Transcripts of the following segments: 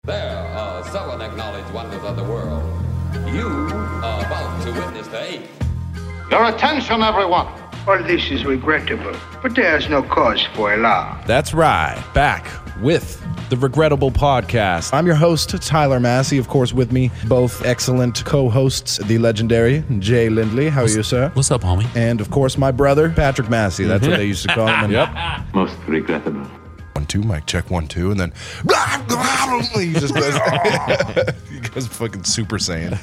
There are seven acknowledged wonders of the world. You are about to witness the eighth. Your attention, everyone. All this is regrettable, but there is no cause for alarm. That's right. Back with the Regrettable Podcast. I'm your host, Tyler Massey. Of course, with me, both excellent co-hosts, the legendary Jay Lindley. How are you, sir? What's up, homie? And, of course, my brother, Patrick Massey. That's what they used to call him. Yep. Most regrettable. 1, 2, mic check, 1, 2, and then he just goes, he goes fucking Super Saiyan.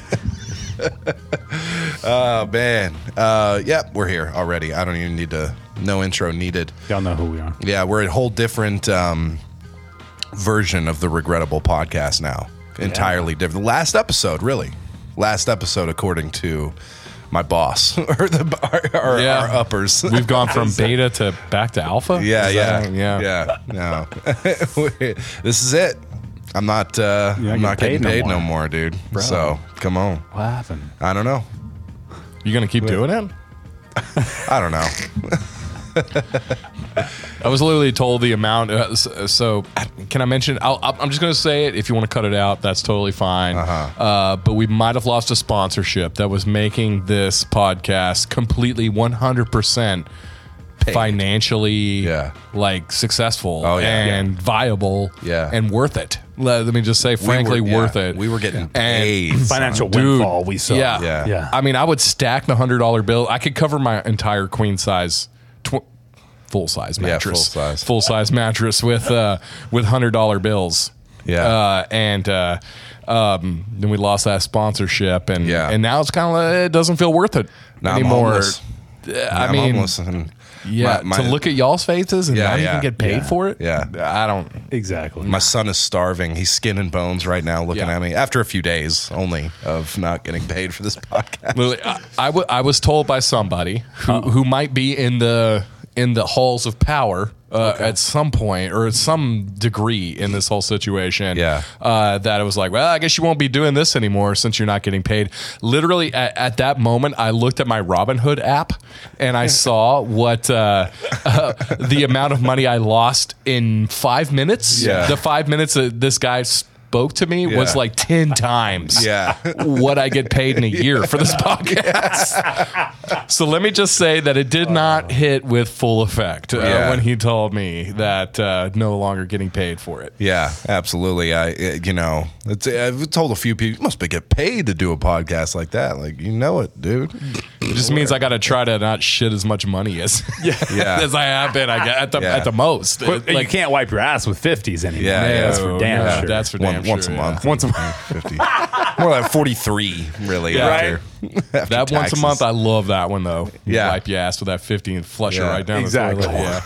Oh, man. Yeah, we're here already. I don't even need no intro needed. Y'all know who we are. Yeah, we're a whole different version of the Regrettable Podcast now. Entirely different. The last episode, really. Last episode, according to my boss or our uppers. We've gone from beta to back to alpha? Yeah. No. This is it. I'm not getting paid no more, dude. Bro. So, come on. What happened? I don't know. You going to keep doing it? I don't know. I was literally told the amount. So can I mention? I'm just going to say it. If you want to cut it out, that's totally fine. But we might have lost a sponsorship that was making this podcast completely 100% financially like successful and viable and worth it. Let me just say, frankly, worth it. We were getting paid. Financial windfall we saw. Yeah. I mean, I would stack the $100 bill. I could cover my entire queen size, full size mattress, full size mattress with $100 bills. Yeah. Then we lost that sponsorship, and now it's kind of it doesn't feel worth it anymore. I'm homeless. To look at y'all's faces and not even get paid for it. Yeah, I don't Exactly. My son is starving. He's skin and bones right now, looking at me after a few days only of not getting paid for this podcast. Literally, I was told by somebody who might be in the halls of power at some point or at some degree in this whole situation. That it was like, well, I guess you won't be doing this anymore since you're not getting paid. Literally at that moment, I looked at my Robinhood app and I saw what the amount of money I lost in 5 minutes. The 5 minutes that this guy spoke to me was like 10 times what I get paid in a year for this podcast. So let me just say that it did not hit with full effect when he told me that no longer getting paid for it. Yeah, absolutely. I've told a few people, you must get paid to do a podcast like that. Like, you know it, dude. It just means I got to try to not shit as much money as as I have been. I get at the most. But you can't wipe your ass with 50s anymore. That's for damn sure. That's for damn sure. Once a month. Once a month. 50. More like 43, really. Right. After That once a month, I love that one though. You Yeah. wipe your ass with that 50 and flush it right down Exactly. the toilet.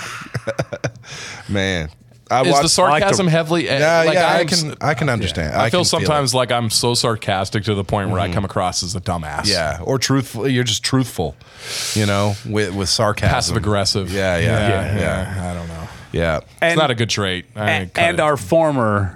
Man. Is the sarcasm heavily? I can understand. I feel sometimes like I'm so sarcastic to the point where I come across as a dumbass. Yeah, or truthful. You're just truthful, with sarcasm. Passive aggressive. Yeah. I don't know. Yeah. It's not a good trait. And our former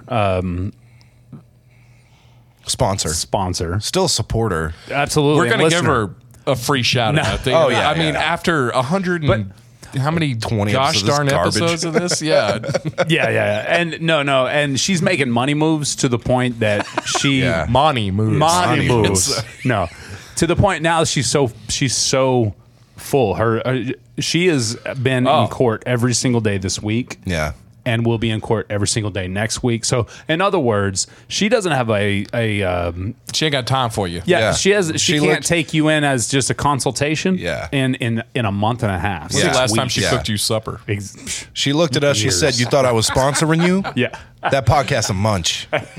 sponsor, still a supporter. absolutely. We're going to give her a free shout out. I mean, yeah. after 100 and how many 20 gosh darn episodes of this? Yeah. Yeah. And no. And she's making money moves to the point that she Money moves. money moves. No. To the point now she's so full. She has been in court every single day this week. Yeah. And will be in court every single day next week. So, in other words, she doesn't have she ain't got time for you. Yeah. She can't take you in as just a consultation. Yeah. In a month and a half. When's the last time she Yeah. cooked you supper? She looked at us. She said, "You thought I was sponsoring you? Yeah. That podcast a munch. I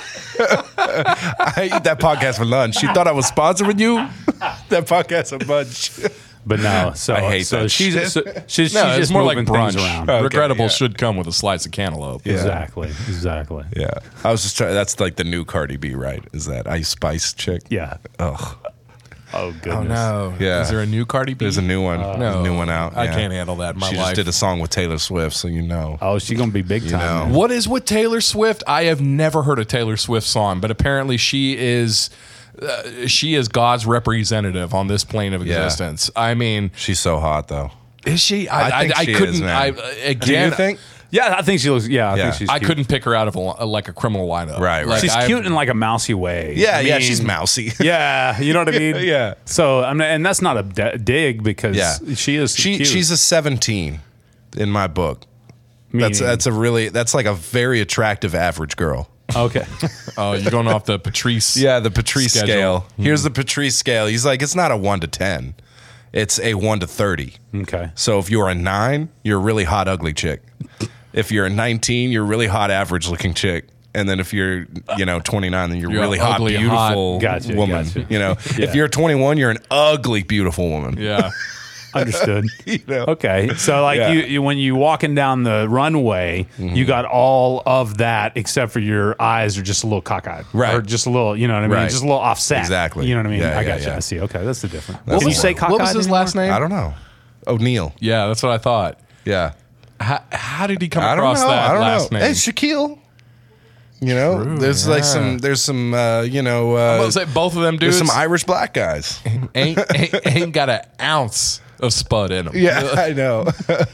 eat that podcast for lunch. She thought I was sponsoring you? That podcast a munch." But no, so I hate so that she's shit. she's No, it's just more like moving things brunch. around. Regrettable should come with a slice of cantaloupe. Yeah. Exactly. Yeah. I was just trying. That's like the new Cardi B, right? Is that Ice Spice chick? Yeah. Ugh. Oh goodness. Oh no. Yeah. Is there a new Cardi B? There's a new one. There's a new one out. I yeah. can't handle that in my She life. just did a song with Taylor Swift, so you know. Oh, she's gonna be big time. know. What is with Taylor Swift? I have never heard a Taylor Swift song, but apparently she is God's representative on this plane of existence. I mean, She's so hot, though. is she? I think I she couldn't. is, man. Again, Do you think? Yeah, I think she looks. Yeah, I Yeah. think she's. I cute. couldn't pick her out of like a criminal lineup. Right, right. Like, She's cute in like a mousy way. Yeah, I yeah, mean, she's mousy. Yeah, you know what I mean. Yeah. So and that's not a dig because Yeah. she is. Cute. She's a 17 in my book. That's like a very attractive average girl. okay. Oh, you're going off the Patrice. Yeah, the Patrice Schedule. scale. Here's the Patrice scale. He's like, it's not a 1 to 10. It's a 1 to 30. Okay. So if you're a 9, you're a really hot, ugly chick. If you're a 19, you're a really hot, average looking chick. And then if you're, 29, then you're really hot, ugly, beautiful Gotcha, woman. gotcha. If you're 21, you're an ugly, beautiful woman. Yeah. Understood. know? Okay, so like Yeah. you when you walking down the runway, you got all of that except for your eyes are just a little cockeyed, Right. Or just a little, you know what I mean, Right. just a little offset. Exactly. You know what I mean? Yeah, I yeah, got you. yeah. I see. Okay, that's the difference. That's Can you the say one. cockeyed? What was his anymore? last name? I don't know. O'Neal. Yeah, that's what I thought. Yeah. How did he come I don't across know. that I don't last know. name? Hey, Shaquille. There's like some, I was like, both of them there's dudes some Irish black guys. ain't got an ounce of spud in them. Yeah, I know.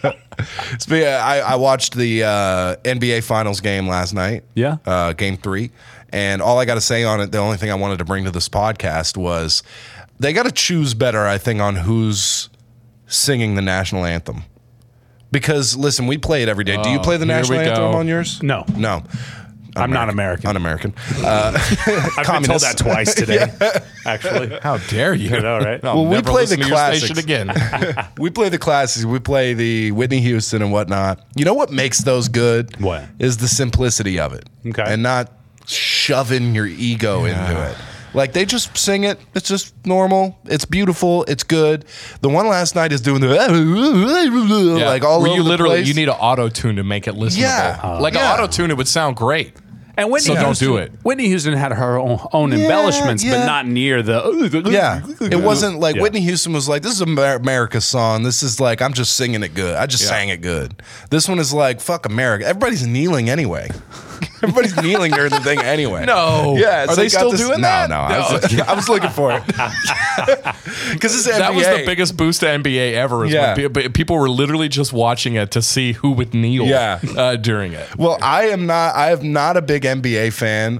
I watched the NBA Finals game last night. Yeah. Game 3. And all I got to say on it, the only thing I wanted to bring to this podcast was they got to choose better, I think, on who's singing the national anthem. Because, listen, we play it every day. Do you play the here national we anthem go. on yours? No. No. I'm not American. Un-American. I've been told communist. that twice today. Actually, How dare you? I know, right? I'll Well, we never play listen the to your classics. station again. We play the classics. We play the Whitney Houston and whatnot. You know what makes those good? What? Is the simplicity of it. Okay. And not shoving your ego into it. Like, they just sing it. It's just normal. It's beautiful. It's good. The one last night is doing the Yeah. like all Where over you the literally place. you need an auto tune to make it listenable. Yeah. Like Yeah. an auto tune, it would sound great. And Whitney So don't Houston, do it. Whitney Houston had her own embellishments, yeah. but not near the. Yeah, it wasn't like Yeah. Whitney Houston was like, this is America's song. This is like, I'm just singing it good. I just sang it good. This one is like, fuck America. Everybody's kneeling anyway. Everybody's kneeling during the thing anyway. No. Yeah. Are they got still doing that? No. I was looking for it. Because it's NBA. That was the biggest boost to NBA ever. Is Yeah. when people were literally just watching it to see who would kneel during it. Well, I am not a big NBA fan.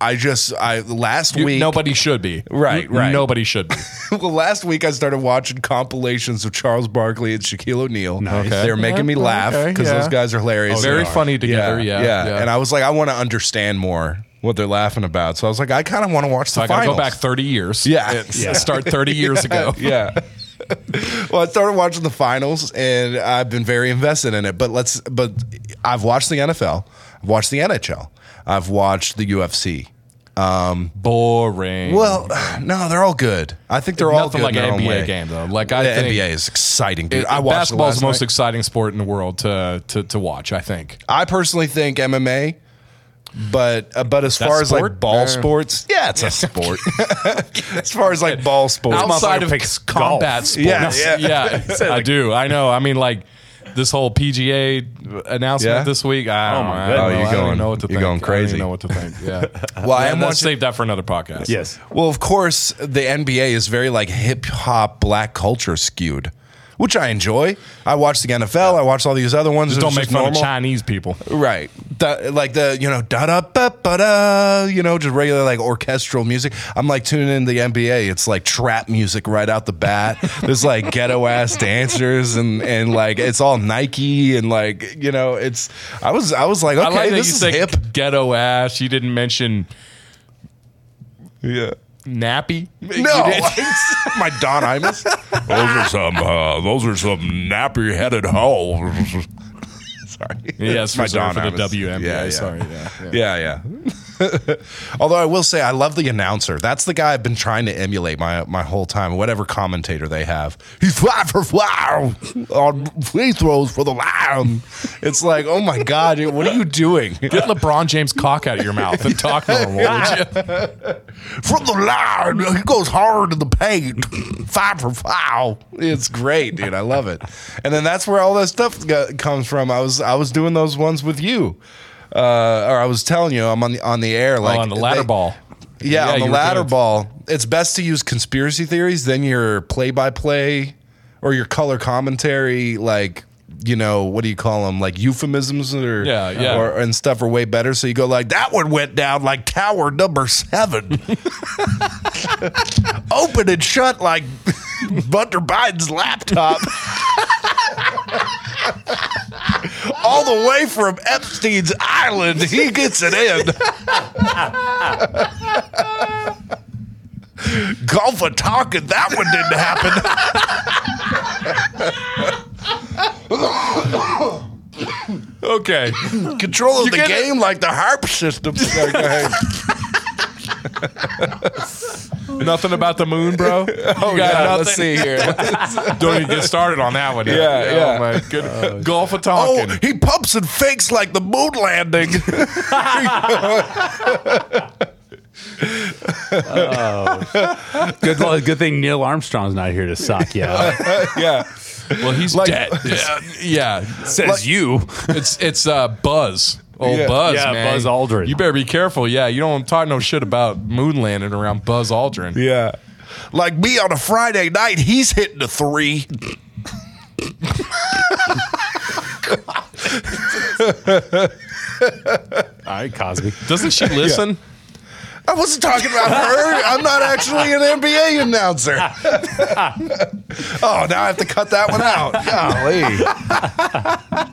Last week. Nobody should be. Right. Nobody should be. Well, last week I started watching compilations of Charles Barkley and Shaquille O'Neal. Nice. They were making me laugh because those guys are hilarious. Very funny together. Yeah. And I was like, I want to understand more what they're laughing about. So I was like, I kind of want to watch the I got to finals. go back 30 years. Yeah. Start 30 years ago. Yeah. Well, I started watching the finals, and I've been very invested in it. But I've watched the NFL, I've watched the NHL, I've watched the UFC. Boring. Well, no, they're all good. I think they're all Nothing good like in their an own NBA way. game though. Like I The think NBA is exciting, dude. I watched it basketball is last the most night. exciting sport in the world to watch. I think. I personally think MMA, but as far as like sport? ball sports, yeah, it's a sport. As far as like ball sports, Outside of picks combat golf. sports, Yeah. I do. I know. I mean, like this whole PGA announcement Yeah? this week. I don't know. my I goodness. don't Oh, know. you're I don't going- know what to you're think. going I don't crazy. even know what to think. Yeah. Well, I Yeah, am let's watching. save that for another podcast. Yes. Well, of course, the NBA is very like hip hop, black culture skewed, which I enjoy. I watch the NFL. I watch all these other ones. Just It's don't make fun normal. of Chinese people. Right. Like the, da da ba ba da, just regular like orchestral music. I'm like tuning in the NBA. It's like trap music right out the bat. There's like ghetto ass dancers and like it's all Nike and like, it's I was like, okay, I like that this you is say hip. ghetto ass. You didn't mention Yeah. nappy. No, You did- my Don Imus. Those are some nappy headed hoes. Sorry. Yes, my reserved Don for the Imus. WNBA. Yeah, yeah. Sorry. Yeah. Yeah. Although I will say I love the announcer. That's the guy I've been trying to emulate my whole time. Whatever commentator they have, he's 5 for 5 on free throws for the Lion. It's like, oh my god, dude, what are you doing? Get LeBron James cock out of your mouth and talk normal, would you? From the Lion, he goes hard in the paint. 5 for 5. It's great, dude. I love it. And then that's where all that stuff comes from. I was doing those ones with you. Or I was telling you, I'm on the air, like on the ladder ball. Yeah, on the you were ladder doing- ball. It's best to use conspiracy theories than your play-by-play or your color commentary, like what do you call them? Like euphemisms or and stuff are way better. So you go like, that one went down like tower number 7. Open and shut like Hunter Biden's laptop. All the way from Epstein's Island, he gets it in. Gulf of Tonkin, that one didn't happen. Okay. Control of the game like the harp system. Nothing about the moon, bro? Let's see here. Don't even get started on that one. Yeah. Oh, my goodness. Gulf of Tonkin. Oh, he pumps and fakes like the moon landing. Good thing Neil Armstrong's not here to sock you out. Yeah. Well, he's dead. Yeah. Says you. It's Buzz. Buzz, man. Buzz Aldrin. You better be careful. Yeah, you don't talk no shit about moon landing around Buzz Aldrin. Yeah. Like me on a Friday night, he's hitting a 3. All right, Cosby. Doesn't she listen? I wasn't talking about her. I'm not actually an NBA announcer. Oh, now I have to cut that one out. Golly.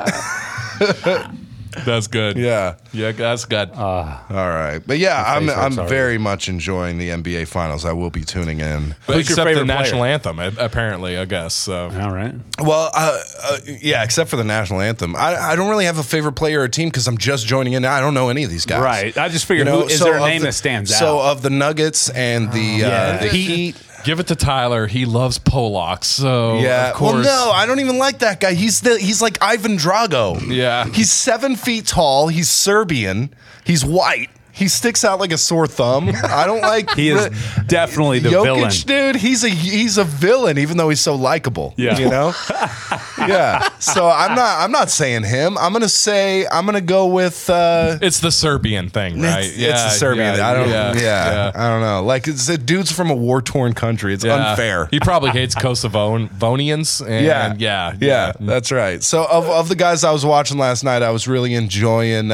Damn it. That's good. Yeah. Yeah, that's good. All right. But yeah, I'm sorry. very much enjoying the NBA Finals. I will be tuning in. But Who's your except the favorite national player? anthem, apparently, I guess. So. All right. Well, yeah, except for the national anthem. I don't really have a favorite player or team because I'm just joining in. I don't know any of these guys. Right. I just figured, is there a name that stands out? So of the Nuggets and the Heat. Give it to Tyler. He loves Pollock. So Yeah. of course. Well, no, I don't even like that guy. He's like Ivan Drago. Yeah. He's 7 feet tall. He's Serbian. He's white. He sticks out like a sore thumb. I don't like. He is definitely the Jokic, villain. dude. He's a villain, even though he's so likable. Yeah. You know. Yeah. So I'm not saying him. I'm gonna go with. It's the Serbian thing, right? It's the Serbian. I don't. Yeah. I don't know. Like it's a dude's from a war-torn country. It's unfair. He probably hates Kosovonians. And yeah. That's right. So of the guys I was watching last night, I was really enjoying.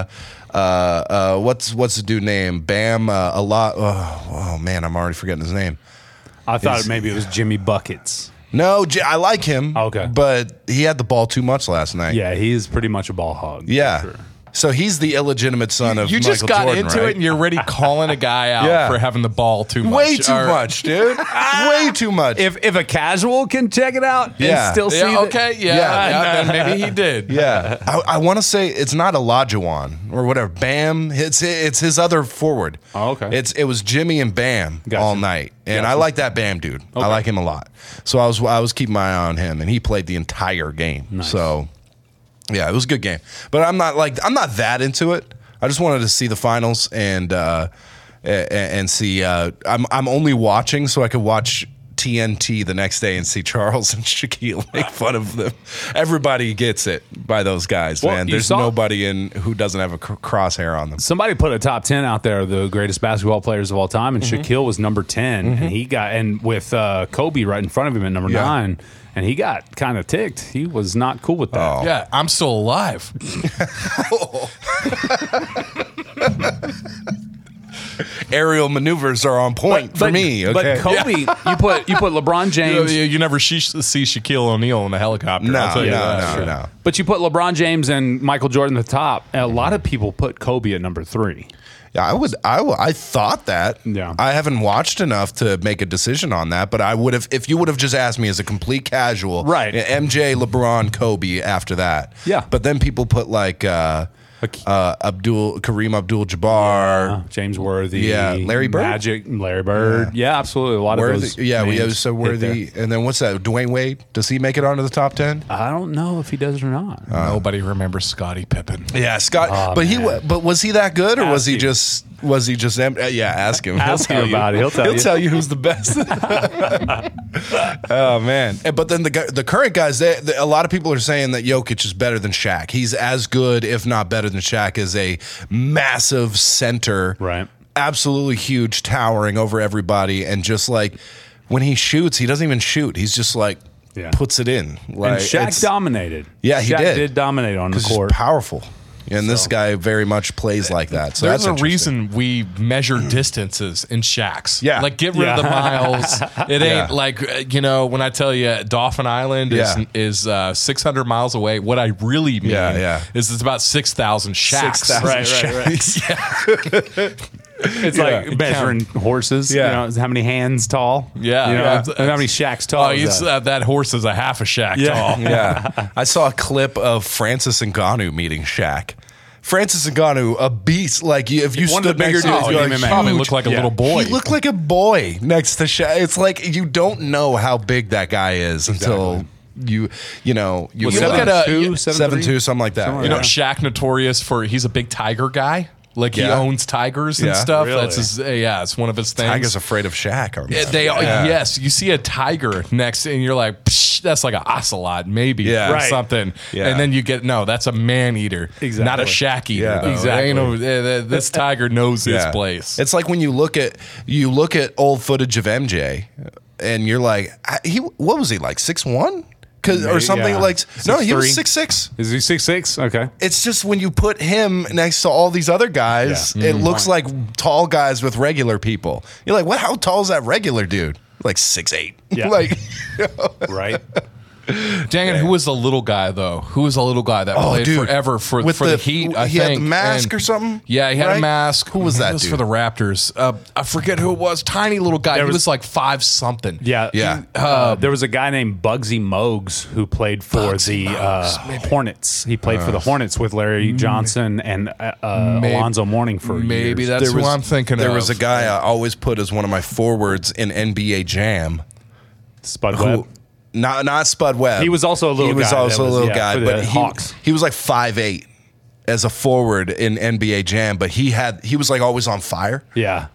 What's the dude name? Bam. A lot. Oh man, I'm already forgetting his name. I thought maybe it was Jimmy Buckets. No, I like him. Okay. But he had the ball too much last night. Yeah, he is pretty much a ball hog. Yeah. for sure. So he's the illegitimate son of You Michael just got Jordan, into right? it and you're already calling a guy out for having the ball too much. Way too much, dude. Way too much. If a casual can check it out Yeah. and still see Yeah, okay, then maybe he did. Yeah, I want to say it's not Olajuwon or whatever. Bam, it's his other forward. Oh, okay. It was Jimmy and Bam Gotcha. all night, and I like that Bam dude. I like him a lot. So I was keeping my eye on him, and he played the entire game. Nice. So yeah, it was a good game. But I'm not that into it. I just wanted to see the finals and see. I'm only watching so I could watch TNT the next day and see Charles and Shaquille make fun of them. Everybody gets it by those guys, Well, man. you There's saw- nobody who doesn't have a crosshair on them. Somebody put a top 10 out there of the greatest basketball players of all time, and Shaquille was number 10, and he got with Kobe right in front of him at number 9, and he got kind of ticked. He was not cool with that. Yeah, I'm still alive. Aerial maneuvers are on point for me. Okay, But Kobe, you put LeBron James. You never see Shaquille O'Neal in a helicopter. I'll tell you that. No. But you put LeBron James and Michael Jordan at the top. And a lot of people put Kobe at number 3. Yeah, I thought that. Yeah. I haven't watched enough to make a decision on that, but I would have if you would have just asked me as a complete casual. Right. MJ, LeBron, Kobe after that. Yeah. But then people put like Kareem Abdul-Jabbar. James Worthy. Yeah, Larry Bird? Larry Bird. Yeah, absolutely. A lot of those. Yeah, we have names so hit Worthy. there. And then what's that? Dwayne Wade? Does he make it onto the top 10? I don't know if he does or not. Nobody remembers Scottie Pippen. Yeah, Scott. But but was he that good, or was he just? Ask him. Ask him about it. He'll tell you. He'll tell you who's the best. Oh man! But then the current guys, a lot of people are saying that Jokic is better than Shaq. He's as good, if not better than Shaq, as a massive center. Right. Absolutely huge, towering over everybody, and just like when he shoots, he doesn't even shoot. He's just like puts it in. Like, And Shaq dominated. Yeah, he Shaq did dominate on the 'cause he's court. powerful. And this guy very much plays like that. So There's that's a reason we measure distances in shacks. Yeah. Like, get rid of the miles. It ain't like, when I tell you Dauphin Island is 600 miles away, what I really mean is it's about 6,000 shacks. 6,000 Right. It's like measuring horses. Yeah. How many hands tall? Yeah. And how many shacks tall? Oh, is that? that horse is a half a shack tall. Yeah. I saw a clip of Francis Ngannou meeting Shaq. Francis Ngannou, a beast. Like, if you One of stood the bigger next to him, dudes you're in like, MMA. Probably huge. looked like a little boy. He looked like a boy next to Shaq. It's like you don't know how big that guy is until you look at 7'2", 7'2", something like that. You know, Shaq notorious for he's a big tiger guy. Like, he owns tigers and Yeah. stuff. Really? That's his. It's one of his things. Tiger's afraid of Shaq. Aren't they? Yes, you see a tiger next, and you're like, Psh, that's like an ocelot, maybe, Yeah. or Right. something. Yeah. And then you get that's a man eater, Exactly. not a Shaq eater. Yeah. Though. Exactly. This tiger knows his Yeah. place. It's like when you look at old footage of MJ, and you're like, what was he like 6'1"? Or something Yeah. like no, he was 6'3". 6'6". Is he 6'6"? Okay. It's just when you put him next to all these other guys, it looks like tall guys with regular people. You're like, what? How tall is that regular dude? Like 6'8". Yeah. Like, Right. Dang it, who was the little guy though? Who was the little guy that played dude. forever for With the Heat? I he think had the mask And- or something. Yeah, he had right? a mask. Who was that It was dude? for the Raptors. I forget who it was. Tiny little guy. He was like 5 something. Yeah. Yeah. There was a guy named Bugsy Mogues who played for the Hornets. He played for the Hornets with Larry Johnson and Alonzo Mourning for Maybe years. that's who I'm thinking There of. was a guy I always put as one of my forwards in NBA Jam. Spud Who, Webb. not Spud Webb. He was also a little He was guy also that a was- little yeah, guy, for the but Hawks. he was like 5'8" as a forward in NBA Jam. But he was like always on fire. Yeah.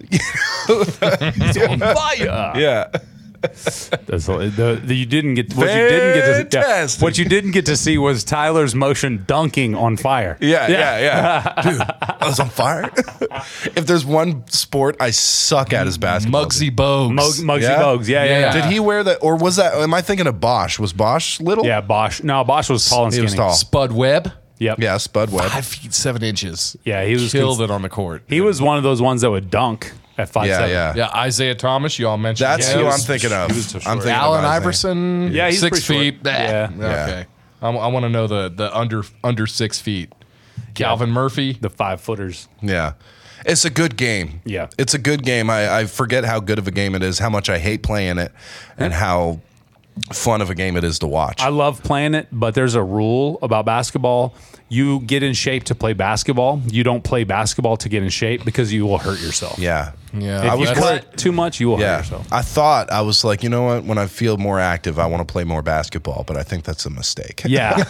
He's on fire. Yeah. That's you didn't get Fantastic. what you didn't get to see was Tyler's motion dunking on fire. Yeah. Dude, I was on fire. If there's one sport I suck at is basketball. Muggsy Bogues. Muggsy Yeah? Bogues. Yeah. Did he wear that, or was that? Am I thinking of Bosch? Was Bosch little? Yeah, Bosch. No, Bosch was tall and He skinny. was tall. Spud Webb. Yep. Yeah, Spud Webb. 5 feet 7 inches. Yeah, he was killed it on the court. He was one of those ones that would dunk at 5'7". Yeah. Yeah, Isaiah Thomas. You all mentioned. That's him. who I'm thinking of. he was so I'm short. thinking of Allen Isaiah. Iverson. Yeah, he's 6 pretty short. feet. Yeah. Okay. I want to know the under 6 feet. Calvin Murphy. The 5-footers. Yeah. It's a good game. Yeah. It's a good game. I forget how good of a game it is, how much I hate playing it, and how fun of a game it is to watch. I love playing it, but there's a rule about basketball. You get in shape to play basketball. You don't play basketball to get in shape because you will hurt yourself. yeah. Yeah. If you cut too much, you will hurt Yeah. yourself. I was like, you know what? When I feel more active, I want to play more basketball, but I think that's a mistake. Yeah.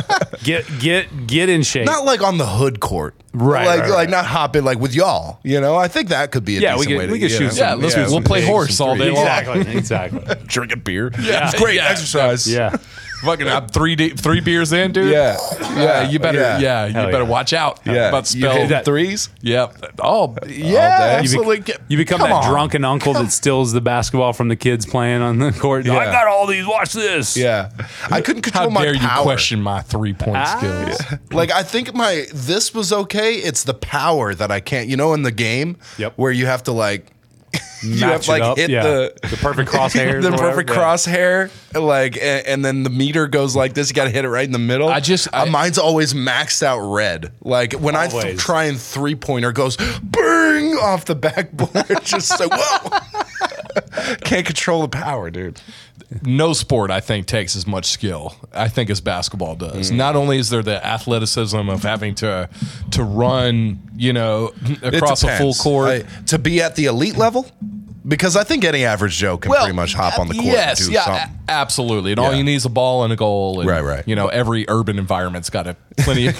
Get in shape. Not like on the hood court. Right, Like, right, like right. not hopping like with y'all. You know, I think that could be a Yeah, we decent could- way to we could shoot Yeah, some- we'll play horse all day long. Exactly. Drinking beer. Yeah. It's great Yeah. exercise. Yeah. Fucking I'm 3 beers in, dude. Yeah. You better. Yeah. You Hell better yeah. watch out. Yeah. About You spell. hit that- threes? Yep. Oh, day? yeah. You You become Come that on. drunken uncle that steals the basketball from the kids playing on the court. Yeah. I got all these. Watch this. Yeah. I couldn't How control my dare you power. question my 3-point skills? Like, I think this was okay. It's the power that I can't, in the game Yep. where you have to like, you Match have to, like it up. hit Yeah. the perfect crosshairs. the or whatever. perfect Yeah. crosshair, like, and then the meter goes like this. You got to hit it right in the middle. Mine's always maxed out red. Like when I Always. try and 3-pointer goes bang off the backboard, just so whoa. Can't control the power, dude. No sport, I think, takes as much skill, I think, as basketball does. Not only is there the athleticism of having to run, across a full depends. court. To be at the elite level, because I think any average Joe can pretty much hop on the court yes, and do yeah, something. absolutely. And all Yeah. you need is a ball and a goal. And, Right. Every urban environment's got plenty.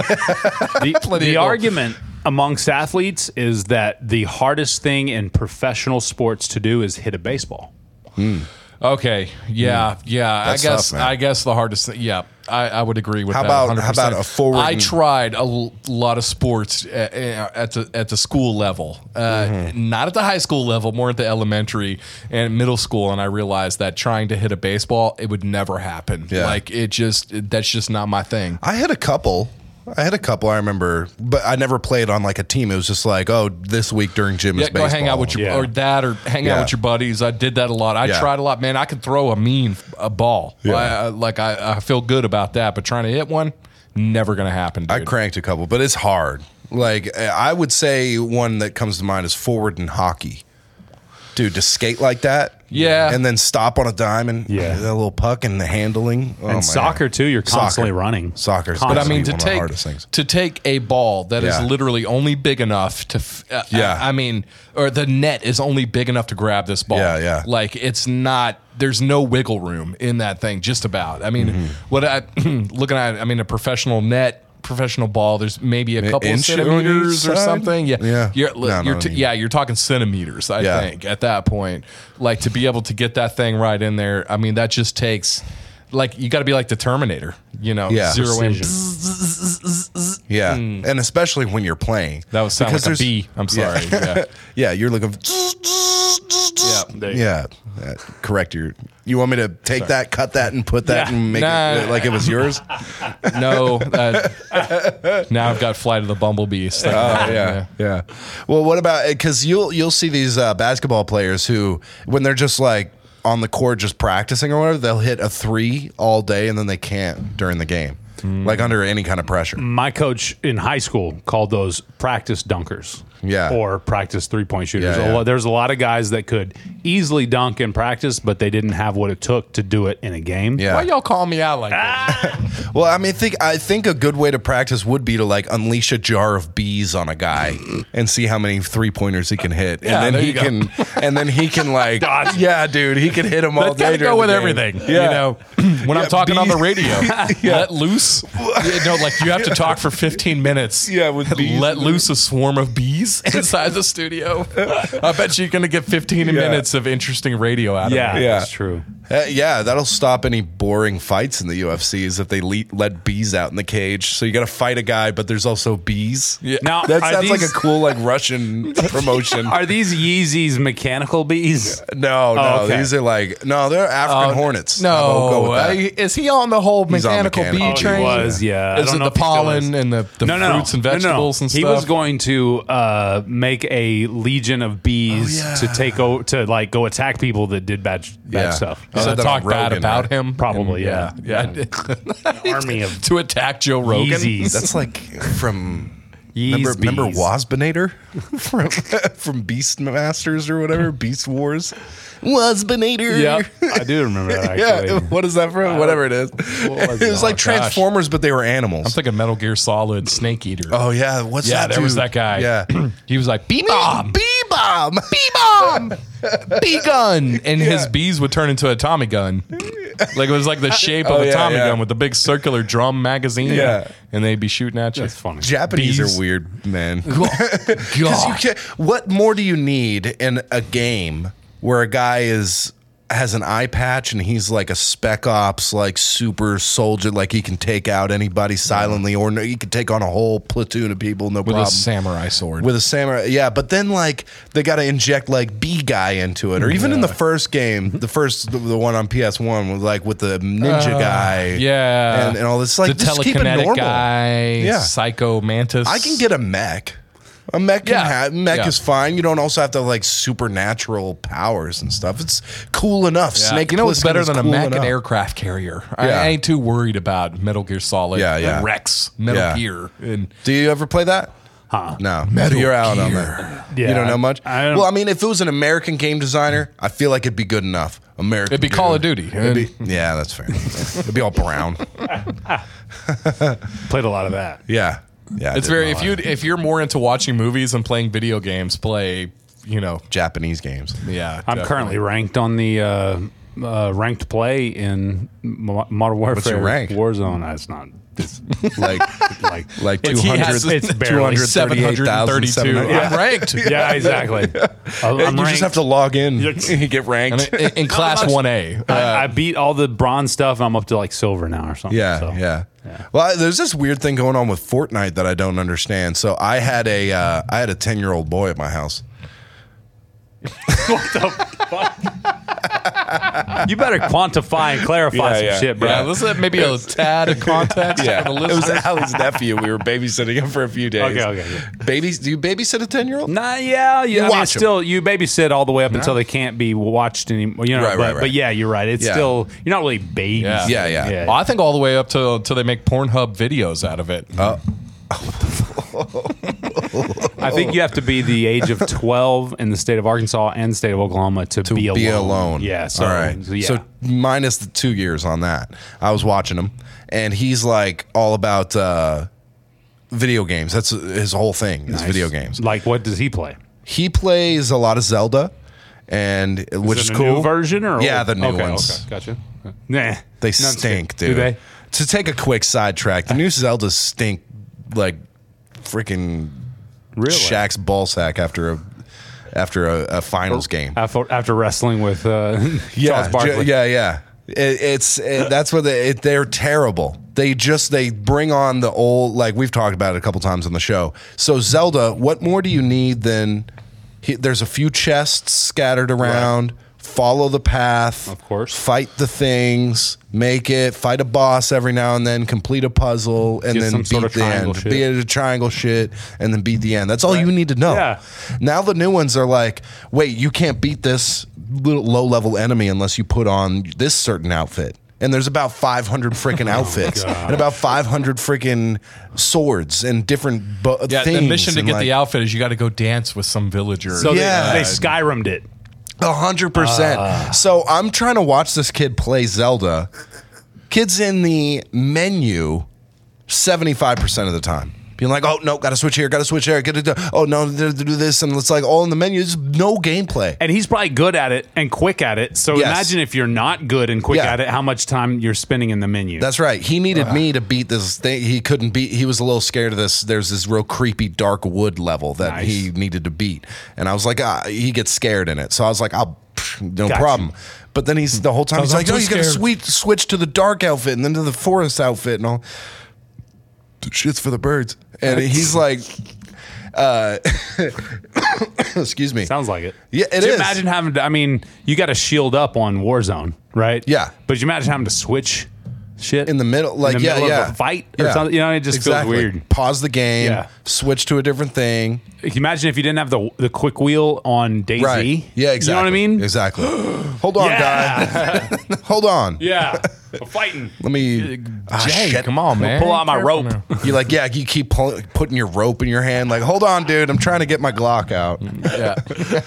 The argument amongst athletes is that the hardest thing in professional sports to do is hit a baseball. Okay, yeah. That's tough, man. I guess the hardest thing. Yeah, I would agree with How that. about 100%. how about a forward? I tried a lot of sports at the school level, not at the high school level, more at the elementary and middle school, and I realized that trying to hit a baseball, it would never happen. Yeah. Like that's just not my thing. I had a couple. I remember, but I never played on like a team. It was just like, oh, this week during gym is Go baseball. hang out with your or hang out with your buddies. I did that a lot. I tried a lot, man. I could throw a ball. Yeah. I feel good about that, but trying to hit one, never gonna happen. Dude. I cranked a couple, but it's hard. Like I would say one that comes to mind is forward in hockey. Dude, to skate like that, and then stop on a dime and a little puck and the handling, and soccer too. You're constantly running. Soccer, but I mean, to take a ball that is literally only big enough to, I mean, or the net is only big enough to grab this ball. Yeah. Like it's not. There's no wiggle room in that thing. Just about. I mean, what I looking at. I mean, a professional ball, there's maybe a couple of centimeters or something. You're talking centimeters, I think, at that point. Like to be able to get that thing right in there, I mean, that just takes, like, you got to be like the Terminator, zero in. And especially when you're playing. That would sound like a bee. I'm sorry. Yeah, you're looking. Correct your. You want me to take that, cut that, and put that, and make it like it was yours? No. Now I've got Flight of the Bumblebee. Yeah. Well, what about, because you'll see these basketball players who, when they're just like on the court just practicing or whatever, they'll hit a 3 all day and then they can't during the game, like under any kind of pressure. My coach in high school called those practice dunkers. Or practice 3-point shooters. There's a lot of guys that could easily dunk in practice, but they didn't have what it took to do it in a game. Why y'all call me out like that? Well, I mean, I think a good way to practice would be to like unleash a jar of bees on a guy and see how many 3-pointers he can hit, and then he can like, dude, he can hit them all day. Go with everything, When I'm talking on the radio, let loose. Like you have to talk for 15 minutes. With bees. Let loose a swarm of bees inside the studio. I bet you're going to get 15 minutes of interesting radio out of it. Yeah, that's true. That'll stop any boring fights in the UFC is if they let bees out in the cage. So you got to fight a guy, but there's also bees. Yeah. Now, that sounds like a cool like Russian promotion. Are these Yeezys mechanical bees? No. These are like they're African hornets. No, is he on the whole mechanical bee train? He was, yeah. Is it the pollen and the fruits and vegetables and stuff? He was going to make a legion of bees to like go attack people that did bad stuff. Talk bad about him? Probably, yeah. An army of to attack Joe Rogan. Yeezys. That's like from remember Waspinator from Beastmasters or whatever, Beast Wars. Waspinator. Yep, I do remember that. Actually. What is that from? Whatever it is. It was like Transformers, but they were animals. I'm thinking Metal Gear Solid Snake Eater. Oh yeah, what's that? There was that guy. Yeah, he was like B-bomb, B-bomb, B-bomb, B-gun, and his bees would turn into a Tommy gun. Like it was like the shape of a Tommy gun with the big circular drum magazine. Yeah, and they'd be shooting at you. That's funny. Japanese are weird, man. Because you can't. What more do you need in a game where a guy has an eye patch and he's like a spec ops, like super soldier, like he can take out anybody silently, or he can take on a whole platoon of people, no problem. With a samurai sword. With a samurai, yeah. But then like they got to inject like B guy into it, or even in the first game, the one on PS1 was like with the ninja guy, and all this, like the just keep it normal. telekinetic guy, Psycho Mantis. I can get a mech. A mech is fine. You don't also have to have like supernatural powers and stuff. It's cool enough. Yeah. Snake, what's better than a mech enough. and aircraft carrier? I ain't too worried about Metal Gear Solid. Rex, Metal Gear. And do you ever play that? No. Metal You're out on that. Yeah. You don't know much? Well, I mean, if it was an American game designer, I feel like it'd be good enough. It'd be Call of Duty. Yeah, that's fair. It'd be all brown. Played a lot of that. Yeah. Yeah, it's very if you're more into watching movies and playing video games, play Japanese games. Yeah, I'm currently ranked on the ranked play in Modern Warfare. What's your rank? Warzone. That's not like It's 200. it's barely 732. I'm ranked. Yeah, exactly. I'm You ranked. just have to log in. You get ranked. In class 1A. I beat all the bronze stuff. And I'm up to like silver now or something. Yeah, so. yeah. Well, there's this weird thing going on with Fortnite that I don't understand. So I had a 10-year-old boy at my house. What the fuck? You better quantify and clarify some shit, bro. Yeah, let's maybe a tad of context. Yeah, for the it was listeners. Allie's nephew. We were babysitting him for a few days. Okay. Do you babysit a 10-year-old? Nah, yeah. I mean, watch 'em. still, you babysit all the way up until they can't be watched anymore. You know, Right, right. But yeah, you're right. It's Yeah. still, you're not really babysitting. Yeah. Well, I think all the way up till they make Pornhub videos out of it. I think you have to be the age of 12 in the state of Arkansas and the state of Oklahoma to be alone. Yeah. So, all right. yeah. So minus the 2 years on that. I was watching him, and he's like all about video games. That's his whole thing. Is video games. Like, what does he play? He plays a lot of Zelda, and which is it a cool. New version or Yeah, the new okay, ones. Okay, gotcha. Nah, They none stink, do dude. they? To take a quick sidetrack, the new Zeldas stink like freaking Really? Shaq's ballsack after a finals game. After wrestling with Charles Barkley. Yeah. That's what they're terrible. They bring on the old, like we've talked about it a couple times on the show. So Zelda, what more do you need than there's a few chests scattered around. Right. Follow the path, of course. Fight the things, fight a boss every now and then, complete a puzzle, and then beat the end. Be a triangle shit, and then beat the end. That's all you need to know. Yeah. Now the new ones are like, wait, you can't beat this little low-level enemy unless you put on this certain outfit. And there's about 500 freaking outfits and about 500 freaking swords and different things. The mission to get the outfit is you got to go dance with some villager. So they Skyrim'd it. 100%. So I'm trying to watch this kid play Zelda. Kid's in the menu 75% of the time. Being like, oh, no, got to switch here. Oh, no, do this. And it's like all in the menu. There's no gameplay. And he's probably good at it and quick at it. So imagine if you're not good and quick at it, how much time you're spending in the menu. That's right. He needed me to beat this thing. He couldn't beat. He was a little scared of this. There's this real creepy dark wood level that he needed to beat. And I was like, he gets scared in it. So I was like, no problem. But then the whole time he's like, no, you got to switch to the dark outfit and then to the forest outfit and all. Shit's for the birds. And he's like, excuse me. Sounds like it. Yeah, it is. is. Imagine having to, you got to shield up on Warzone, right? Yeah. But you imagine having to switch shit in the middle, like, of a fight or something. You know, it just feels weird. Pause the game, switch to a different thing. Can you imagine if you didn't have the quick wheel on DayZ? Right. Yeah, exactly. You know what I mean? Exactly. Hold on, guy. Hold on. Yeah. We're fighting. Let me... Jay, come on, man. Pull out my rope. You're like, you keep putting your rope in your hand. Like, hold on, dude. I'm trying to get my Glock out. Yeah.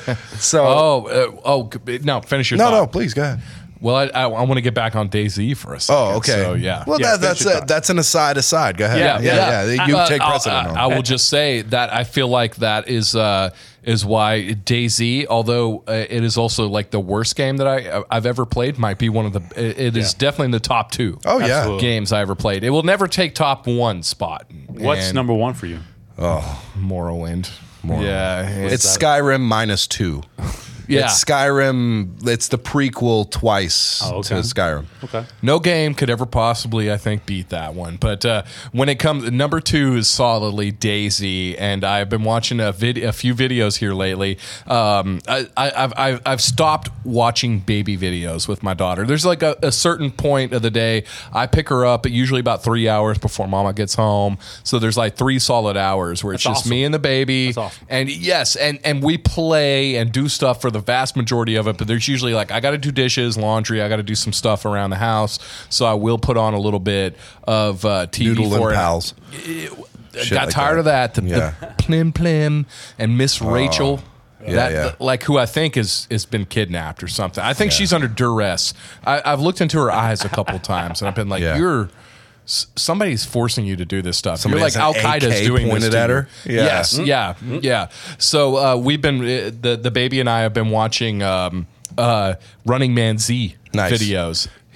So... no, finish your thought. No, please, go ahead. Well, I want to get back on DayZ for a second. Oh, okay. So, yeah. Well, that's an aside. Go ahead. Yeah. You take precedent on it. I will just say that I feel like that is why DayZ, although it is also like the worst game that I've ever played, might be one of the. It is definitely in the top 2. Oh yeah, games I ever played. It will never take top 1 spot. What's number 1 for you? Oh, Morrowind. Yeah, it's Skyrim -2. Yeah. It's Skyrim. It's the prequel twice to Skyrim. Okay. No game could ever possibly, I think, beat that one. But when it comes, number 2 is solidly DayZ, and I've been watching a few videos here lately. I've stopped watching baby videos with my daughter. There's like a certain point of the day I pick her up at usually about 3 hours before Mama gets home. So there's like 3 solid hours where it's just me and the baby. That's awesome. And yes, and we play and do stuff for the vast majority of it, but there's usually like I got to do dishes, laundry, I got to do some stuff around the house, so I will put on a little bit of TV Noodle for and it. Pals. Got tired of that. The Plim Plim and Miss Rachel. Like who I think has been kidnapped or something. I think she's under duress. I've looked into her eyes a couple of times and I've been like, somebody's forcing you to do this stuff. Somebody You're like Al Qaeda's doing pointed this to at her. You. Yes, yeah. So we've been the baby and I have been watching Running Man Z videos.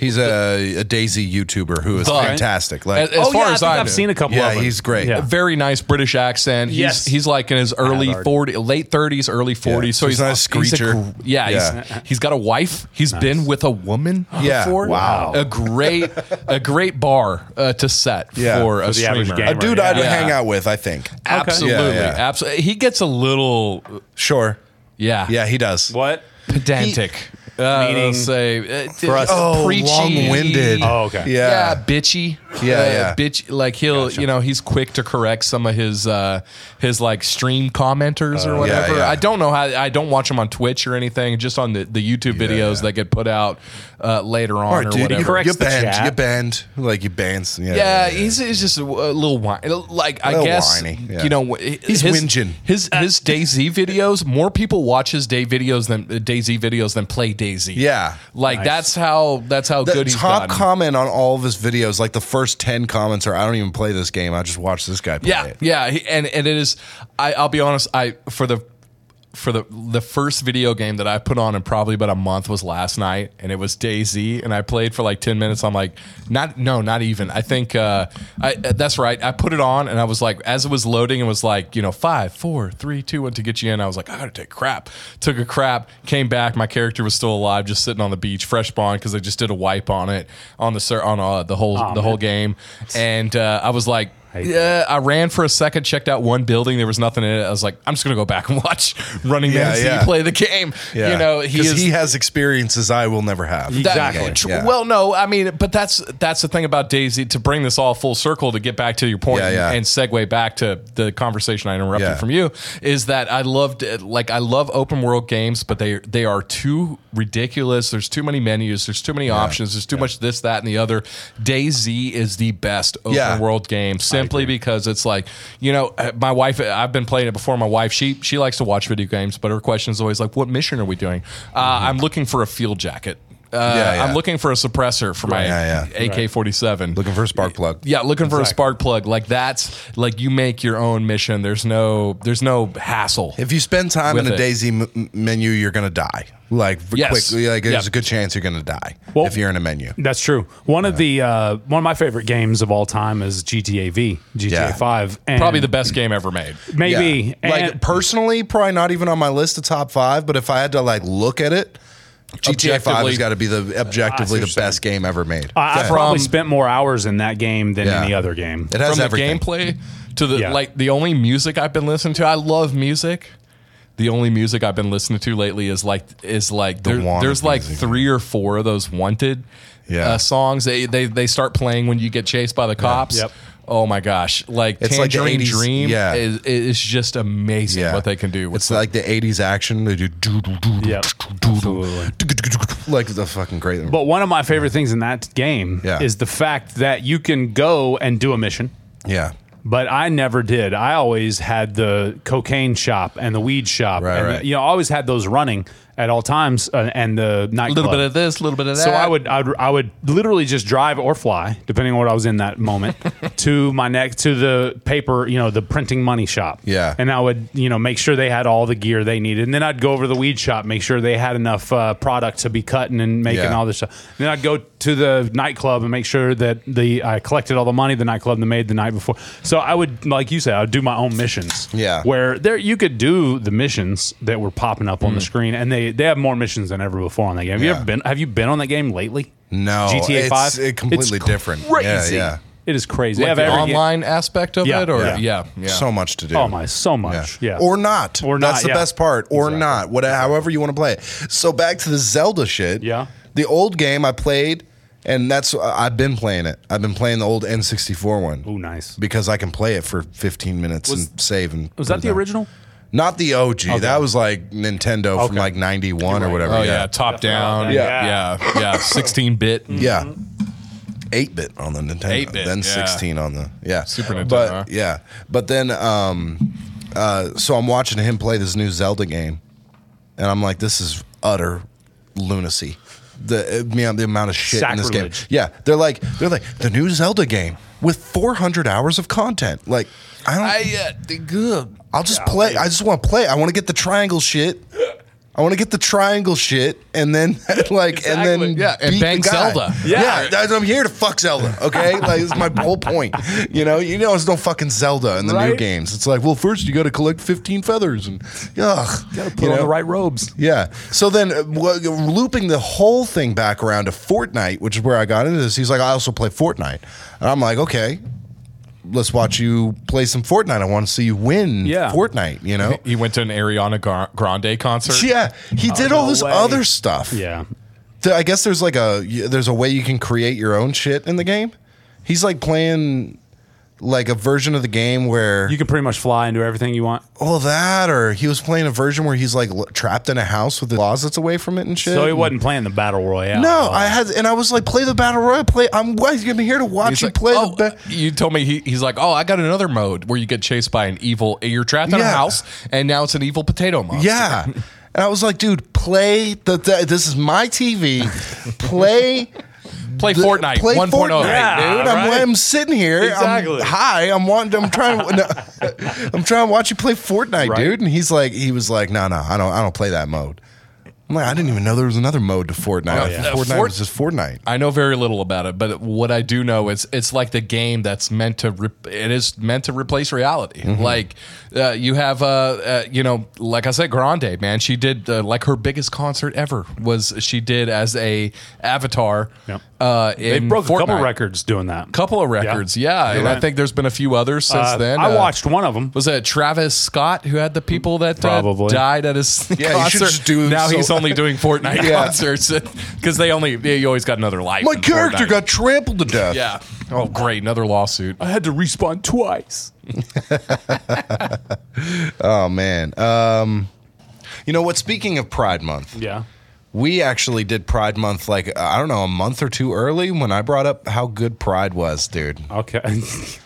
He's a Daisy YouTuber who is fantastic. Like, as far as I've seen a couple of them. he's great. A very nice British accent. He's like in his late 30s, early 40s. Yeah. So he's not a screecher. He's got a wife. He's been with a woman before. Wow. A great bar to set for a streamer. A dude I'd hang out with, I think. Absolutely. Absolutely. He gets a little sure. Yeah. Yeah, he does. What? Pedantic. Meaning for us, preachy, long-winded. Oh, okay. Yeah, bitchy. Bitch. Like he'll, he's quick to correct some of his like stream commenters or whatever. I don't know how. I don't watch him on Twitch or anything. Just on the YouTube videos that get put out later on or whatever. You banned. Like you banned. He's just a little whiny. Like I guess whiny. He's whinging. His DayZ videos. More people watch his DayZ videos than play DayZ. Yeah, like that's how good he's top gotten. comment on all of his videos. Like the first 10 comments are, "I don't even play this game. I just watch this guy play it." Yeah, and it is. I'll be honest. For the first video game that I put on in probably about a month was last night, and it was DayZ, and I played for like 10 minutes. I'm like, not even. I think that's right. I put it on, and I was like, as it was loading, it was like 5, 4, 3, 2, 1 to get you in. I was like, I gotta take a crap. Took a crap, came back. My character was still alive, just sitting on the beach, fresh spawn because I just did a wipe on it on the whole game, and I was like. Yeah, I ran for a second, checked out one building. There was nothing in it. I was like, I'm just going to go back and watch Running Man Z play the game. Yeah. He has experiences I will never have. Exactly. Well, no, I mean, but that's the thing about DayZ, to bring this all full circle, to get back to your point and segue back to the conversation I interrupted from you, is that I love open world games, but they are too ridiculous. There's too many menus. There's too many options. There's too much this, that, and the other. DayZ is the best open world game. Simply because it's like, my wife, I've been playing it before. My wife, she likes to watch video games, but her question is always like, what mission are we doing? I'm looking for a field jacket. I'm looking for a suppressor for my AK-47. Looking for a spark plug. Yeah, looking for a spark plug. Like that's like you make your own mission. There's no hassle. If you spend time in a DayZ menu, you're gonna die. Quickly, there's a good chance you're gonna die if you're in a menu. That's true. One of my favorite games of all time is GTA 5. And probably the best game ever made. Maybe. Yeah. Personally, probably not even on my list of top 5. But if I had to look at it, GTA 5 has got to be objectively the best game ever made. I probably spent more hours in that game than any other game. It has From everything. the gameplay to the only music I've been listening to. I love music. The only music I've been listening to lately is there's 3 or 4 of those Wanted songs. They start playing when you get chased by the cops. Yep. Oh my gosh! It's Tangerine like Dream. Yeah, is just amazing what they can do. It's like the '80s action. They do like the fucking great. But one of my favorite things in that game is the fact that you can go and do a mission. Yeah. But I never did. I always had the cocaine shop and the weed shop. Right. I always had those running at all times, and the nightclub. A little bit of this, a little bit of that. So I would literally just drive or fly, depending on what I was in that moment, to the paper, the printing money shop. Yeah. And I would, make sure they had all the gear they needed. And then I'd go over to the weed shop, make sure they had enough product to be cutting and making all this stuff. And then I'd go to the nightclub and make sure that I collected all the money the nightclub made the night before. So I would, like you said, I would do my own missions. Yeah. Where you could do the missions that were popping up on the screen, and they have more missions than ever before on that game. Have you been on that game lately? No. GTA 5? It's completely different. Crazy. Yeah. It is crazy. Like the online aspect of it? Or So much to do. Oh my, so much. Yeah. Or not. That's the best part. Or Exactly. not. However you want to play it. So back to the Zelda shit. Yeah. The old game I played, and I've been playing it. I've been playing the old N64 one. Oh, nice. Because I can play it for 15 minutes and save. Was that the original? Not the OG. Okay. That was like Nintendo from 91 or whatever. Oh, yeah. Top down. Yeah. 16-bit. Yeah. 8-bit on the Nintendo. 8-bit. Then 16 on the Super Nintendo. But But then so I'm watching him play this new Zelda game, and I'm like, this is utter lunacy. The amount of shit in this game. Yeah. They're like the new Zelda game with 400 hours of content. Like I'll just play. I just want to play. I want to get the triangle shit. I want to get the triangle shit, and then and bang Zelda. Yeah, I'm here to fuck Zelda. Okay, like it's my whole point. There's no fucking Zelda in the new games. It's like, well, first you got to collect 15 feathers, and you got to put on the right robes. Yeah. So then, looping the whole thing back around to Fortnite, which is where I got into this. He's like, I also play Fortnite, and I'm like, okay. Let's watch you play some Fortnite. I want to see you win Fortnite, He went to an Ariana Grande concert. Yeah, he did all this other stuff. Yeah. I guess there's a way you can create your own shit in the game. He's like playing like a version of the game where you can pretty much fly and do everything you want. Well, that, or he was playing a version where he's like trapped in a house with the closets away from it and shit. So he wasn't playing the battle royale. No, I was like, play the battle royale. I'm here to watch you play. You told me he's like, I got another mode where you get chased by an evil. You're trapped in a house, and now it's an evil potato monster. Yeah, and I was like, dude, play this is my TV. Play Fortnite 1.0, dude. I'm sitting here. Exactly. I'm trying to watch you play Fortnite, dude. And he was like, no, I don't play that mode. I'm like, I didn't even know there was another mode to Fortnite. Fortnite was just Fortnite. I know very little about it, but what I do know is it's like the game that's meant to replace reality. Mm-hmm. Like you have like I said, Grande, man, she did like her biggest concert ever was she did as a avatar. Yep. They broke Fortnite. a couple records doing that. Couple of records, yeah. And I think there's been a few others since then. I watched one of them. Was it Travis Scott who had the people that died at his concert? You should just do now he's only doing Fortnite concerts because you always got another life. My character got trampled to death. Yeah. Oh, great. Another lawsuit. I had to respawn twice. Oh, man. You know what? Speaking of Pride Month. Yeah. We actually did Pride Month, a month or two early when I brought up how good Pride was, dude. Okay.